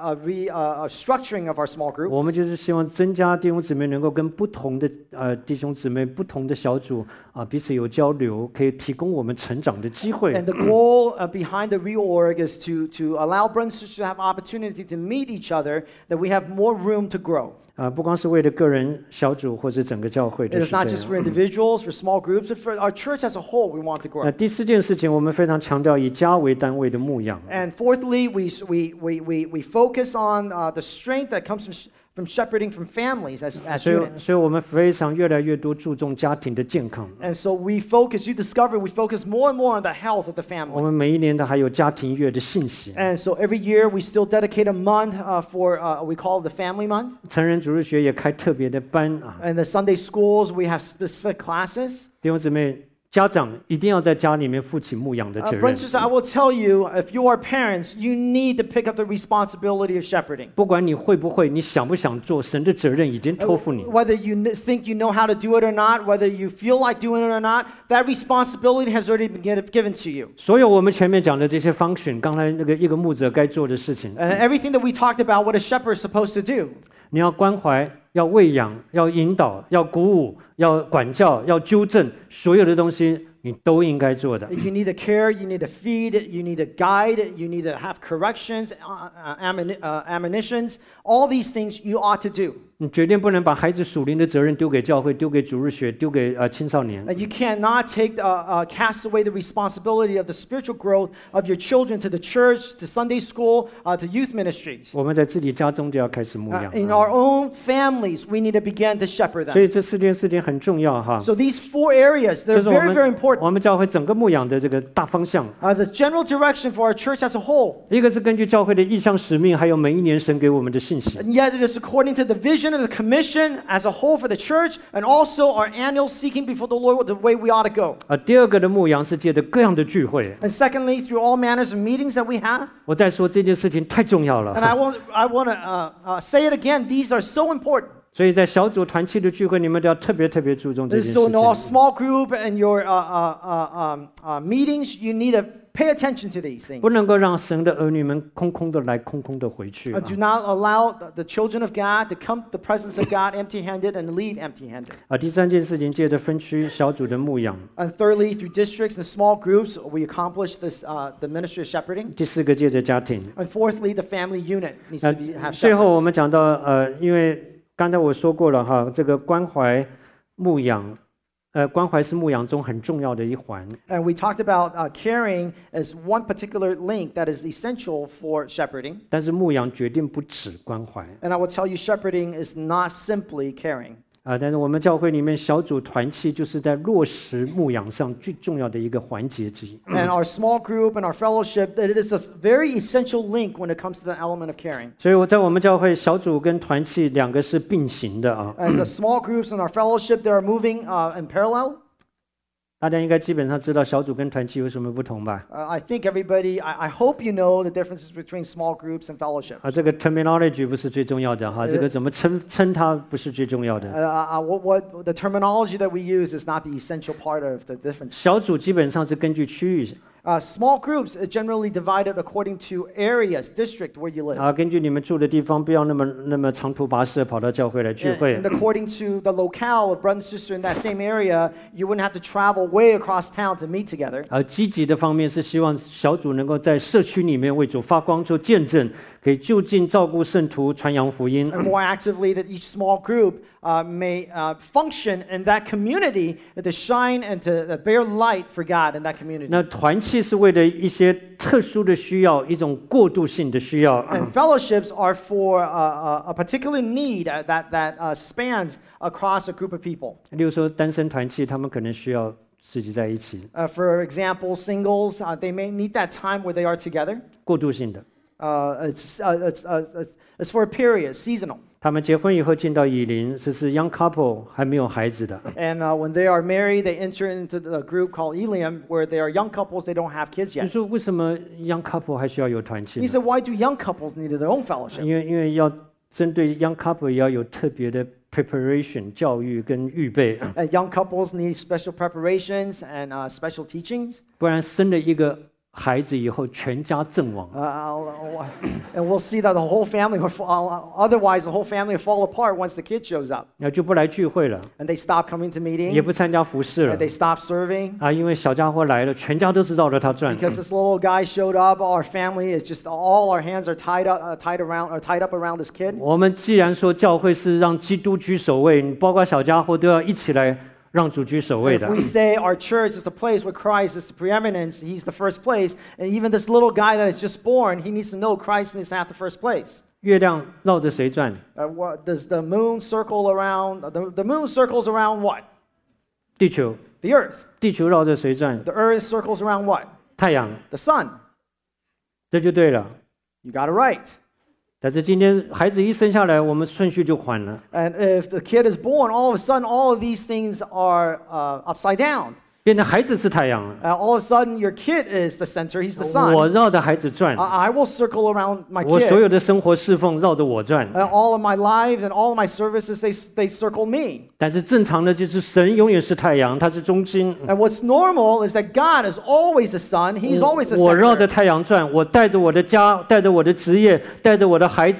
Speaker 2: a structuring of our small group.
Speaker 1: 我们就是希望增加弟兄姊妹能够跟不同的弟兄姊妹、不同的小组彼此有交流，可以提供我们成长的机会。
Speaker 2: And the goal behind the reorg is to allow brothers and sisters to have opportunity to meet each other, that we have more room to grow.
Speaker 1: 不光是为了个人小组或者整个教会
Speaker 2: It
Speaker 1: 的
Speaker 2: is not just for individuals, for small groups, but for our church as a whole, we want to grow.
Speaker 1: 第四件事情，我们非常强调以家为单位的牧养。
Speaker 2: And fourthly, we focus on the strength that comes from shepherding from families as
Speaker 1: 所以，
Speaker 2: units.
Speaker 1: 所以我们非常越来越多注重家庭的健康。
Speaker 2: And so we discover we focus more and more on the health of the
Speaker 1: 我
Speaker 2: family.
Speaker 1: 们每一年都还有家庭月的信息。
Speaker 2: And so every year we still dedicate a month for, we call it the family month.
Speaker 1: 成人主日学也开特别的班
Speaker 2: And the Sunday schools, we have specific classes.
Speaker 1: 弟兄姊妹，家长一定要在家里面负起牧养的责任。
Speaker 2: Brothers and sisters, I will tell you, if you are parents, you need to pick up the responsibility of shepherding.
Speaker 1: 不管你会不会，你想不想做，神的责任已经托付你。
Speaker 2: Whether you think you know how to do it or not, whether you feel like doing it or not, that responsibility has already been given to you.
Speaker 1: 所有我们前面讲的这些function，刚才那个一个牧者该做的事情，
Speaker 2: And everything that we talked about, what a shepherd is supposed to do.
Speaker 1: 你要关怀，要喂养，要引导，要鼓舞，要管教，要纠正，所有的东西你都应该做的。
Speaker 2: You need to care, you need to feed, you need to guide, you need to have corrections, admonitions. All these things you ought to do.
Speaker 1: 你绝对不能把孩子属灵的责任丢给教会，丢给主日学，丢给青少年。
Speaker 2: You cannot cast away the responsibility of the spiritual growth of your children to the church, to Sunday school, to youth ministries.
Speaker 1: 我们在自己家中就要开始牧养。
Speaker 2: In our own families, we need to begin to shepherd
Speaker 1: 所
Speaker 2: them.
Speaker 1: 以这4件事情很重要哈。
Speaker 2: So these 4 areas,
Speaker 1: 这
Speaker 2: they're
Speaker 1: 是我
Speaker 2: very, very
Speaker 1: 们
Speaker 2: important.
Speaker 1: 我们教会整个牧养的这个大方向。
Speaker 2: The general direction for our church as a whole.
Speaker 1: 一个是根据教会的意向使命，还有每一年神给我们的信息。
Speaker 2: And yet it is according to the vision and the commission as a whole for the church, and also our annual seeking before the Lord, the way we ought to go.
Speaker 1: 第二个的牧养是借着各样的聚会。
Speaker 2: And secondly, through all manners of meetings that we have.
Speaker 1: 我再说这件事情太重要
Speaker 2: And
Speaker 1: 了。
Speaker 2: I want to say it again. These are so important.
Speaker 1: 所以在小组团契的聚会，你们都要特别注重这件事
Speaker 2: So in all
Speaker 1: 情。
Speaker 2: small group and your meetings, you need to pay attention to these things.
Speaker 1: 不能够让神的儿女们空空的来，空空的回去。
Speaker 2: Do not allow the children of God to come to the presence of God empty-handed and leave empty-handed.
Speaker 1: 第三件事情，借着分区小组的牧养。
Speaker 2: And thirdly, through districts and small groups, we accomplish this, the ministry of shepherding.
Speaker 1: 第四个，借着家庭。
Speaker 2: And fourthly, the family unit needs to have
Speaker 1: 最后我
Speaker 2: shepherds.
Speaker 1: 们讲到因为刚才我说过了哈，这个关怀牧养。关怀是牧养中很重要的一环。
Speaker 2: And we talked about caring as one particular link that is essential for shepherding.
Speaker 1: 但是牧养决定不止关怀。
Speaker 2: And I will tell you, shepherding is not simply caring.
Speaker 1: 但是我们教会里面小组团契就是在落实牧养上最重要的一个环节之一。
Speaker 2: And our small group and our fellowship, that it is a very essential link when it comes to the element of caring.
Speaker 1: 所以我在我们教会小组跟团契两个是并行的啊。
Speaker 2: And the small groups in our fellowship, they are moving in parallel.
Speaker 1: 大家应该基本上知道小组跟团契有什么不同吧？
Speaker 2: I think everybody, I hope you know the differences between small groups and fellowship.
Speaker 1: 这个 terminology 不是最重要的哈，这个怎么称它不是最重要的。
Speaker 2: What the terminology that we use is not the essential part of the difference.
Speaker 1: 小组基本上是根据区域。
Speaker 2: Small groups are generally divided according to areas, district where you live.
Speaker 1: 根据你们住的地方，不要那么长途跋涉跑到教会来聚会。
Speaker 2: And according to the locale of brother and sister in that same area, you wouldn't have to travel way across town to meet together.
Speaker 1: 积极的方面是希望小组能够在社区里面为主发光做见证，可以就近照顾圣徒，传扬福音。
Speaker 2: And more actively, that each small group may function in that community to shine and to bear light for God in that community.
Speaker 1: 那团契是为了一些特殊的需要，一种过渡性的需要。
Speaker 2: And fellowships are for a particular need that spans across a group of people.
Speaker 1: 例如说单身团契，他们可能需要自己在一起，
Speaker 2: For example, singles, they may need that time where they are together.
Speaker 1: 过渡性的。
Speaker 2: It's for a period, seasonal.
Speaker 1: 他们结婚以后进到以琳，这是 young couple 还没有孩子的。
Speaker 2: And when they are married, they enter into the group called Eliam, where they are young couples, they don't have kids
Speaker 1: 你
Speaker 2: yet.
Speaker 1: 说为什么 young couple 还需要有团契
Speaker 2: He
Speaker 1: 呢？
Speaker 2: said, why do young couples need their own fellowship?
Speaker 1: 因为要针对 young couple 也要有特别的 preparation 教育跟预备，
Speaker 2: And young couples need special preparations and special teachings.
Speaker 1: 不然生了一个孩子以后全家阵亡。
Speaker 2: And we'll see that the whole family will fall, otherwise the whole family will fall apart once the kid shows up.
Speaker 1: 那就不来聚会了，
Speaker 2: And they stop coming to
Speaker 1: 也
Speaker 2: meetings,
Speaker 1: 不参加服饰了
Speaker 2: and they stop serving.
Speaker 1: 因为小家伙来了，全家都是绕着他转。
Speaker 2: Because this little guy showed up, our family is just all our hands are tied up around this kid.
Speaker 1: 我们既然说教会是让基督居首位，包括小家伙都要一起来让主居首位
Speaker 2: If
Speaker 1: 的。
Speaker 2: we say our church is the place where Christ is the preeminence, he's the first place, and even this little guy that is just born, he needs to know Christ needs to have the first place.
Speaker 1: 月亮绕着谁转？
Speaker 2: What does the moon circle around? The moon circles around what?
Speaker 1: 地球。
Speaker 2: The earth.
Speaker 1: 地球绕着谁转？
Speaker 2: The earth circles around what?
Speaker 1: 太阳。
Speaker 2: The sun.
Speaker 1: 这就对了。
Speaker 2: You got it right.
Speaker 1: 但是今天孩子一生下来，我们顺序就反了，
Speaker 2: And if the kid is born, all of a sudden, all of these things are upside down.
Speaker 1: 变成孩子是太阳了。
Speaker 2: All of a sudden, your kid is the center. He's the
Speaker 1: 我
Speaker 2: sun.
Speaker 1: 绕着孩子转，
Speaker 2: I will circle around my
Speaker 1: 我所
Speaker 2: kid.
Speaker 1: 有的生活侍奉绕着我转。
Speaker 2: All of my lives and all of my services, they circle me.
Speaker 1: 但是正常的就是神永远是太阳，他是中心。
Speaker 2: And what's normal is that God is always the sun. He's always the
Speaker 1: 我绕着
Speaker 2: center.
Speaker 1: 太阳转，我带着我的家，带着我的职业，带着我的孩子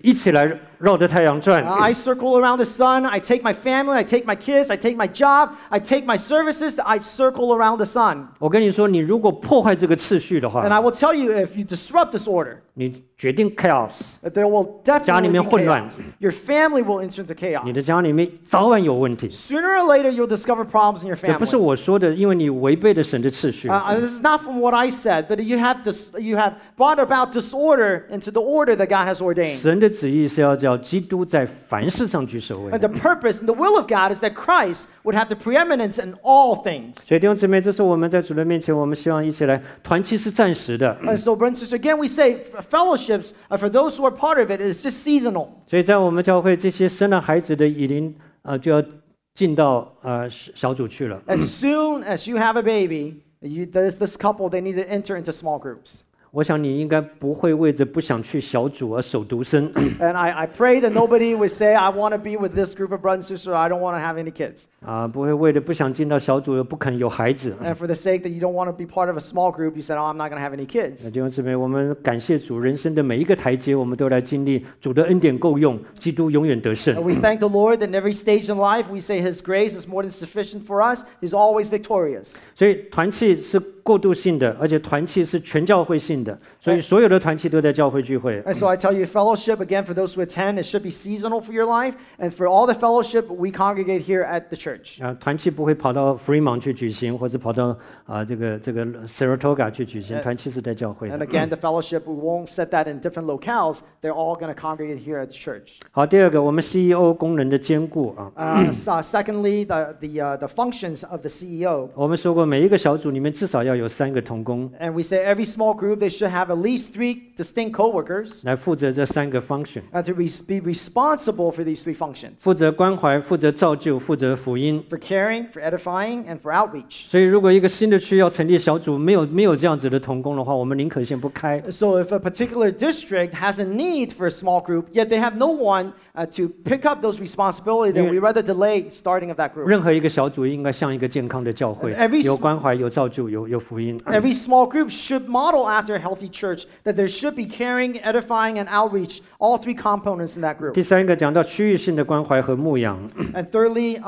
Speaker 1: 一起来绕着太阳转。
Speaker 2: I circle around the sun. I take my family. I take my kids. I take my job. I take my services. I circle around the sun.
Speaker 1: 我跟你说，你如果破坏这个次序的
Speaker 2: And
Speaker 1: 话，
Speaker 2: I will tell you, if you disrupt this order,
Speaker 1: 你决定 chaos，
Speaker 2: that there will
Speaker 1: 家里
Speaker 2: definitely
Speaker 1: 面
Speaker 2: be
Speaker 1: 混乱，
Speaker 2: chaos. Your family will enter into
Speaker 1: 你
Speaker 2: chaos.
Speaker 1: 的家里面早晚有问题。
Speaker 2: Sooner or later, you'll discover problems in your
Speaker 1: 这不是
Speaker 2: family.
Speaker 1: 我说的，因为你违背了神的次序。
Speaker 2: This is not from what I said, but you have brought about disorder into the order that God has ordained.
Speaker 1: 神的旨意是要叫基督在凡事上居首位
Speaker 2: And。the purpose and the will of God is that Christ would have the preeminence in all things.
Speaker 1: 所以弟兄姊妹，这是我们在主的面前，我们希望一起来团契是暂时的。
Speaker 2: And so, brothers and sisters, again, we say fellowships, for those who are part of it, is just seasonal.
Speaker 1: 所以在我们教会，这些生了孩子的已经就要进到小组去了。
Speaker 2: As soon as you have a baby, this couple, they need to enter into small groups.
Speaker 1: 我想你应该不会为着不想去小组而守独身。
Speaker 2: And I pray that nobody would say, I want to be with this group of brothers and sisters, I don't want to have any kids.
Speaker 1: 不会为了不想进到小组而不肯有孩子。
Speaker 2: And for the sake that you don't want to be part of a small group, you said, oh, I'm not going to have any kids.
Speaker 1: 弟兄姊妹，我们感谢主，人生的每一个台阶，我们都来经历主的恩典够用，基督永远得胜。
Speaker 2: And we thank the Lord that in every stage in life, we say His grace is more than sufficient for us. He's always victorious.
Speaker 1: 所以团契是过渡性的，而且团契是全教会性的，所以所有的团契都在教会聚会。
Speaker 2: And so I tell you, fellowship, again, for those who attend, it should be seasonal for your life. And for all the fellowship, we congregate here at the church.
Speaker 1: 团契不会跑到 Fremont 去举行，或者跑到这个 Saratoga 去举行，团契是在教会
Speaker 2: And
Speaker 1: 的。
Speaker 2: again, the fellowship, we won't set that in different locales. They're all going to congregate here at the church.
Speaker 1: 好，第二个，我们 CEO 功能的兼顾啊，
Speaker 2: Secondly, the functions of the CEO.
Speaker 1: 我们说过，每一个小组里面至少要有3个同工
Speaker 2: And we say every small group, they should have at least 3 distinct co-workers
Speaker 1: 来负责这3个 function，
Speaker 2: to be responsible for these 3 functions.
Speaker 1: 负责关怀，负责造就，负责福音。
Speaker 2: For caring, for edifying, and for outreach.
Speaker 1: 所以，如果一个新的区要成立小组，没有这样子的同工的话，我们宁可先不开。
Speaker 2: So if a particular district has a need for a small group, yet they have no one to pick up those responsibilities, then we rather delay starting of that group.
Speaker 1: 任何一个小组应该像一个健康的教会
Speaker 2: Every，
Speaker 1: 有关怀，有造就，有福音。
Speaker 2: Every small group should model after a healthy church, that there should be caring, edifying, and outreach, all 3 components in that group.
Speaker 1: 第3个讲到区域性的关怀和牧养
Speaker 2: And thirdly,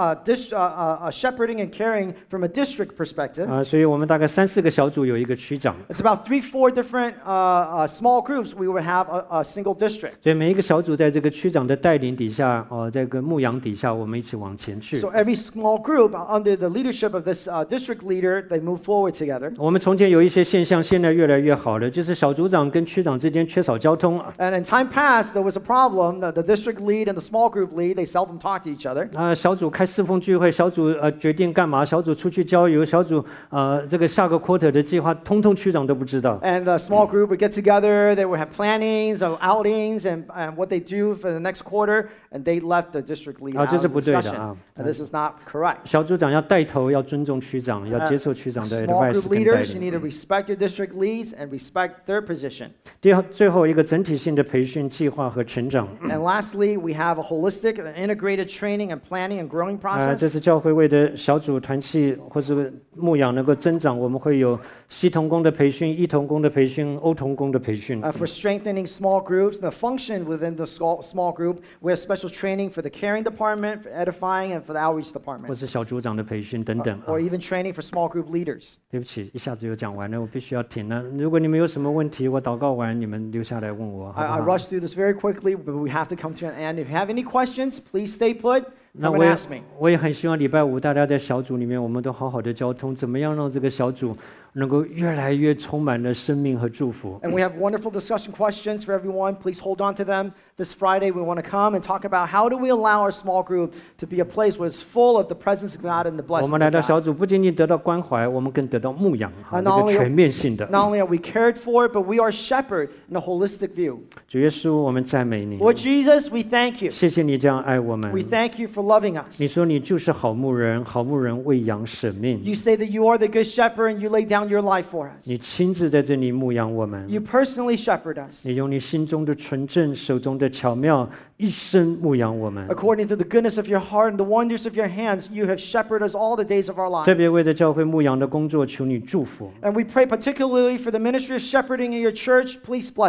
Speaker 2: shepherding and caring from a district perspective.
Speaker 1: 所以我们大概3、4个小组有一个区长，
Speaker 2: It's about 3-4 different small groups. We would have a single district.
Speaker 1: 所以每一个小组在这个区长的带领底下，在这个牧养底下，我们一起往前去。
Speaker 2: So every small group, under the leadership of this district leader, they move forward together.
Speaker 1: 我们从前有一些现象，现在越来越好了，就是小组长跟区长之间缺少交通
Speaker 2: And in time past, there was a problem that the district lead and the small group lead, they seldom talk to each other.
Speaker 1: 小组开侍奉聚会，小组决定干嘛，小组出去郊游，小组这个下个 quarter 的计划，通通区长都不知道。
Speaker 2: And the small group would get together, they would have plannings of outings and what they do for the next quarter, and they left the district lead out
Speaker 1: 这是
Speaker 2: of
Speaker 1: 不
Speaker 2: the
Speaker 1: 对的
Speaker 2: discussion. And this is not correct.
Speaker 1: 小组长要带头，要尊重区长，要接受区长的
Speaker 2: Small
Speaker 1: advice
Speaker 2: group
Speaker 1: 跟带
Speaker 2: leaders, you
Speaker 1: 领。
Speaker 2: need to respect your district leads and respect their position.
Speaker 1: 最后一个整体性的培训计划和成长，
Speaker 2: And lastly, we have a holistic and integrated training and planning and growing
Speaker 1: 这
Speaker 2: process.
Speaker 1: 是教会为的小组团契或是牧养能够增长，我们会有西同工的培训、一同工的培训、欧同工的培训。
Speaker 2: For strengthening small groups, the function within the small group, we have special training for the caring department, for edifying, and for the outreach
Speaker 1: 或
Speaker 2: department.
Speaker 1: 是小组长的培训等等
Speaker 2: Or even training for small group leaders.
Speaker 1: 对不起，一下子又讲完了，我必须要停了。如果你们有什么问题，我祷告完，你们留下来问我，好
Speaker 2: I
Speaker 1: 不好？
Speaker 2: rushed through this very quickly, but we have to come to an end. If you have any questions, please stay put.
Speaker 1: 那
Speaker 2: Come
Speaker 1: 我
Speaker 2: and
Speaker 1: 也
Speaker 2: ask me.
Speaker 1: 我也很希望礼拜五大家在小组里面，我们都好好的交通，怎么样让这个小组能够越来越充满了生命和祝福。
Speaker 2: And we have wonderful discussion questions for everyone. Please hold on to them. This Friday, we want to come and talk about how do we allow our small group to be a place where it's full of the presence of God and the
Speaker 1: 我
Speaker 2: blessings
Speaker 1: 们来
Speaker 2: of
Speaker 1: 到小
Speaker 2: God.
Speaker 1: 组，不仅仅得到关怀，我们更得到牧养，这
Speaker 2: Not
Speaker 1: 个
Speaker 2: only-
Speaker 1: 全面性的。
Speaker 2: Not only are we cared for, but we are shepherded in a holistic view.
Speaker 1: 主耶稣，我们赞美你，
Speaker 2: Lord Jesus, we thank you.
Speaker 1: 谢谢你这样爱我们
Speaker 2: We。thank you for loving us.
Speaker 1: 你说你就是好牧人，好牧人为羊舍命，
Speaker 2: You say that you are the good shepherd and you lay down your life for us.
Speaker 1: 你亲自在这里牧养我们。
Speaker 2: You personally shepherd us.
Speaker 1: 你用你心中的纯正、手中的巧妙，一生牧养我们。
Speaker 2: According to the goodness of your heart and the wonders of your hands, you have shepherded us all the days of our
Speaker 1: 特
Speaker 2: lives.
Speaker 1: 别为着教会牧养的工作，求你祝福。
Speaker 2: And we pray particularly for the ministry of shepherding in your church. Please bless it.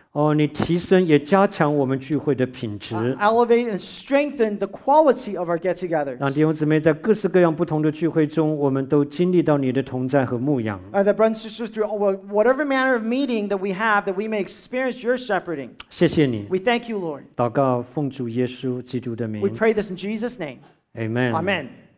Speaker 1: 你提升也加强我们聚会的品质，
Speaker 2: elevate and strengthen the quality of our get-togethers.
Speaker 1: 让弟兄姊妹在各式各样不同的聚会中，我们都经历到你的同在和牧养。
Speaker 2: That brothers and sisters, through whatever manner of meeting that we have, that we may experience your shepherding.
Speaker 1: 谢谢你，
Speaker 2: We thank you, Lord.
Speaker 1: 祷告奉主耶稣基督的名
Speaker 2: We pray this in Jesus' name.
Speaker 1: ，Amen。
Speaker 2: Amen.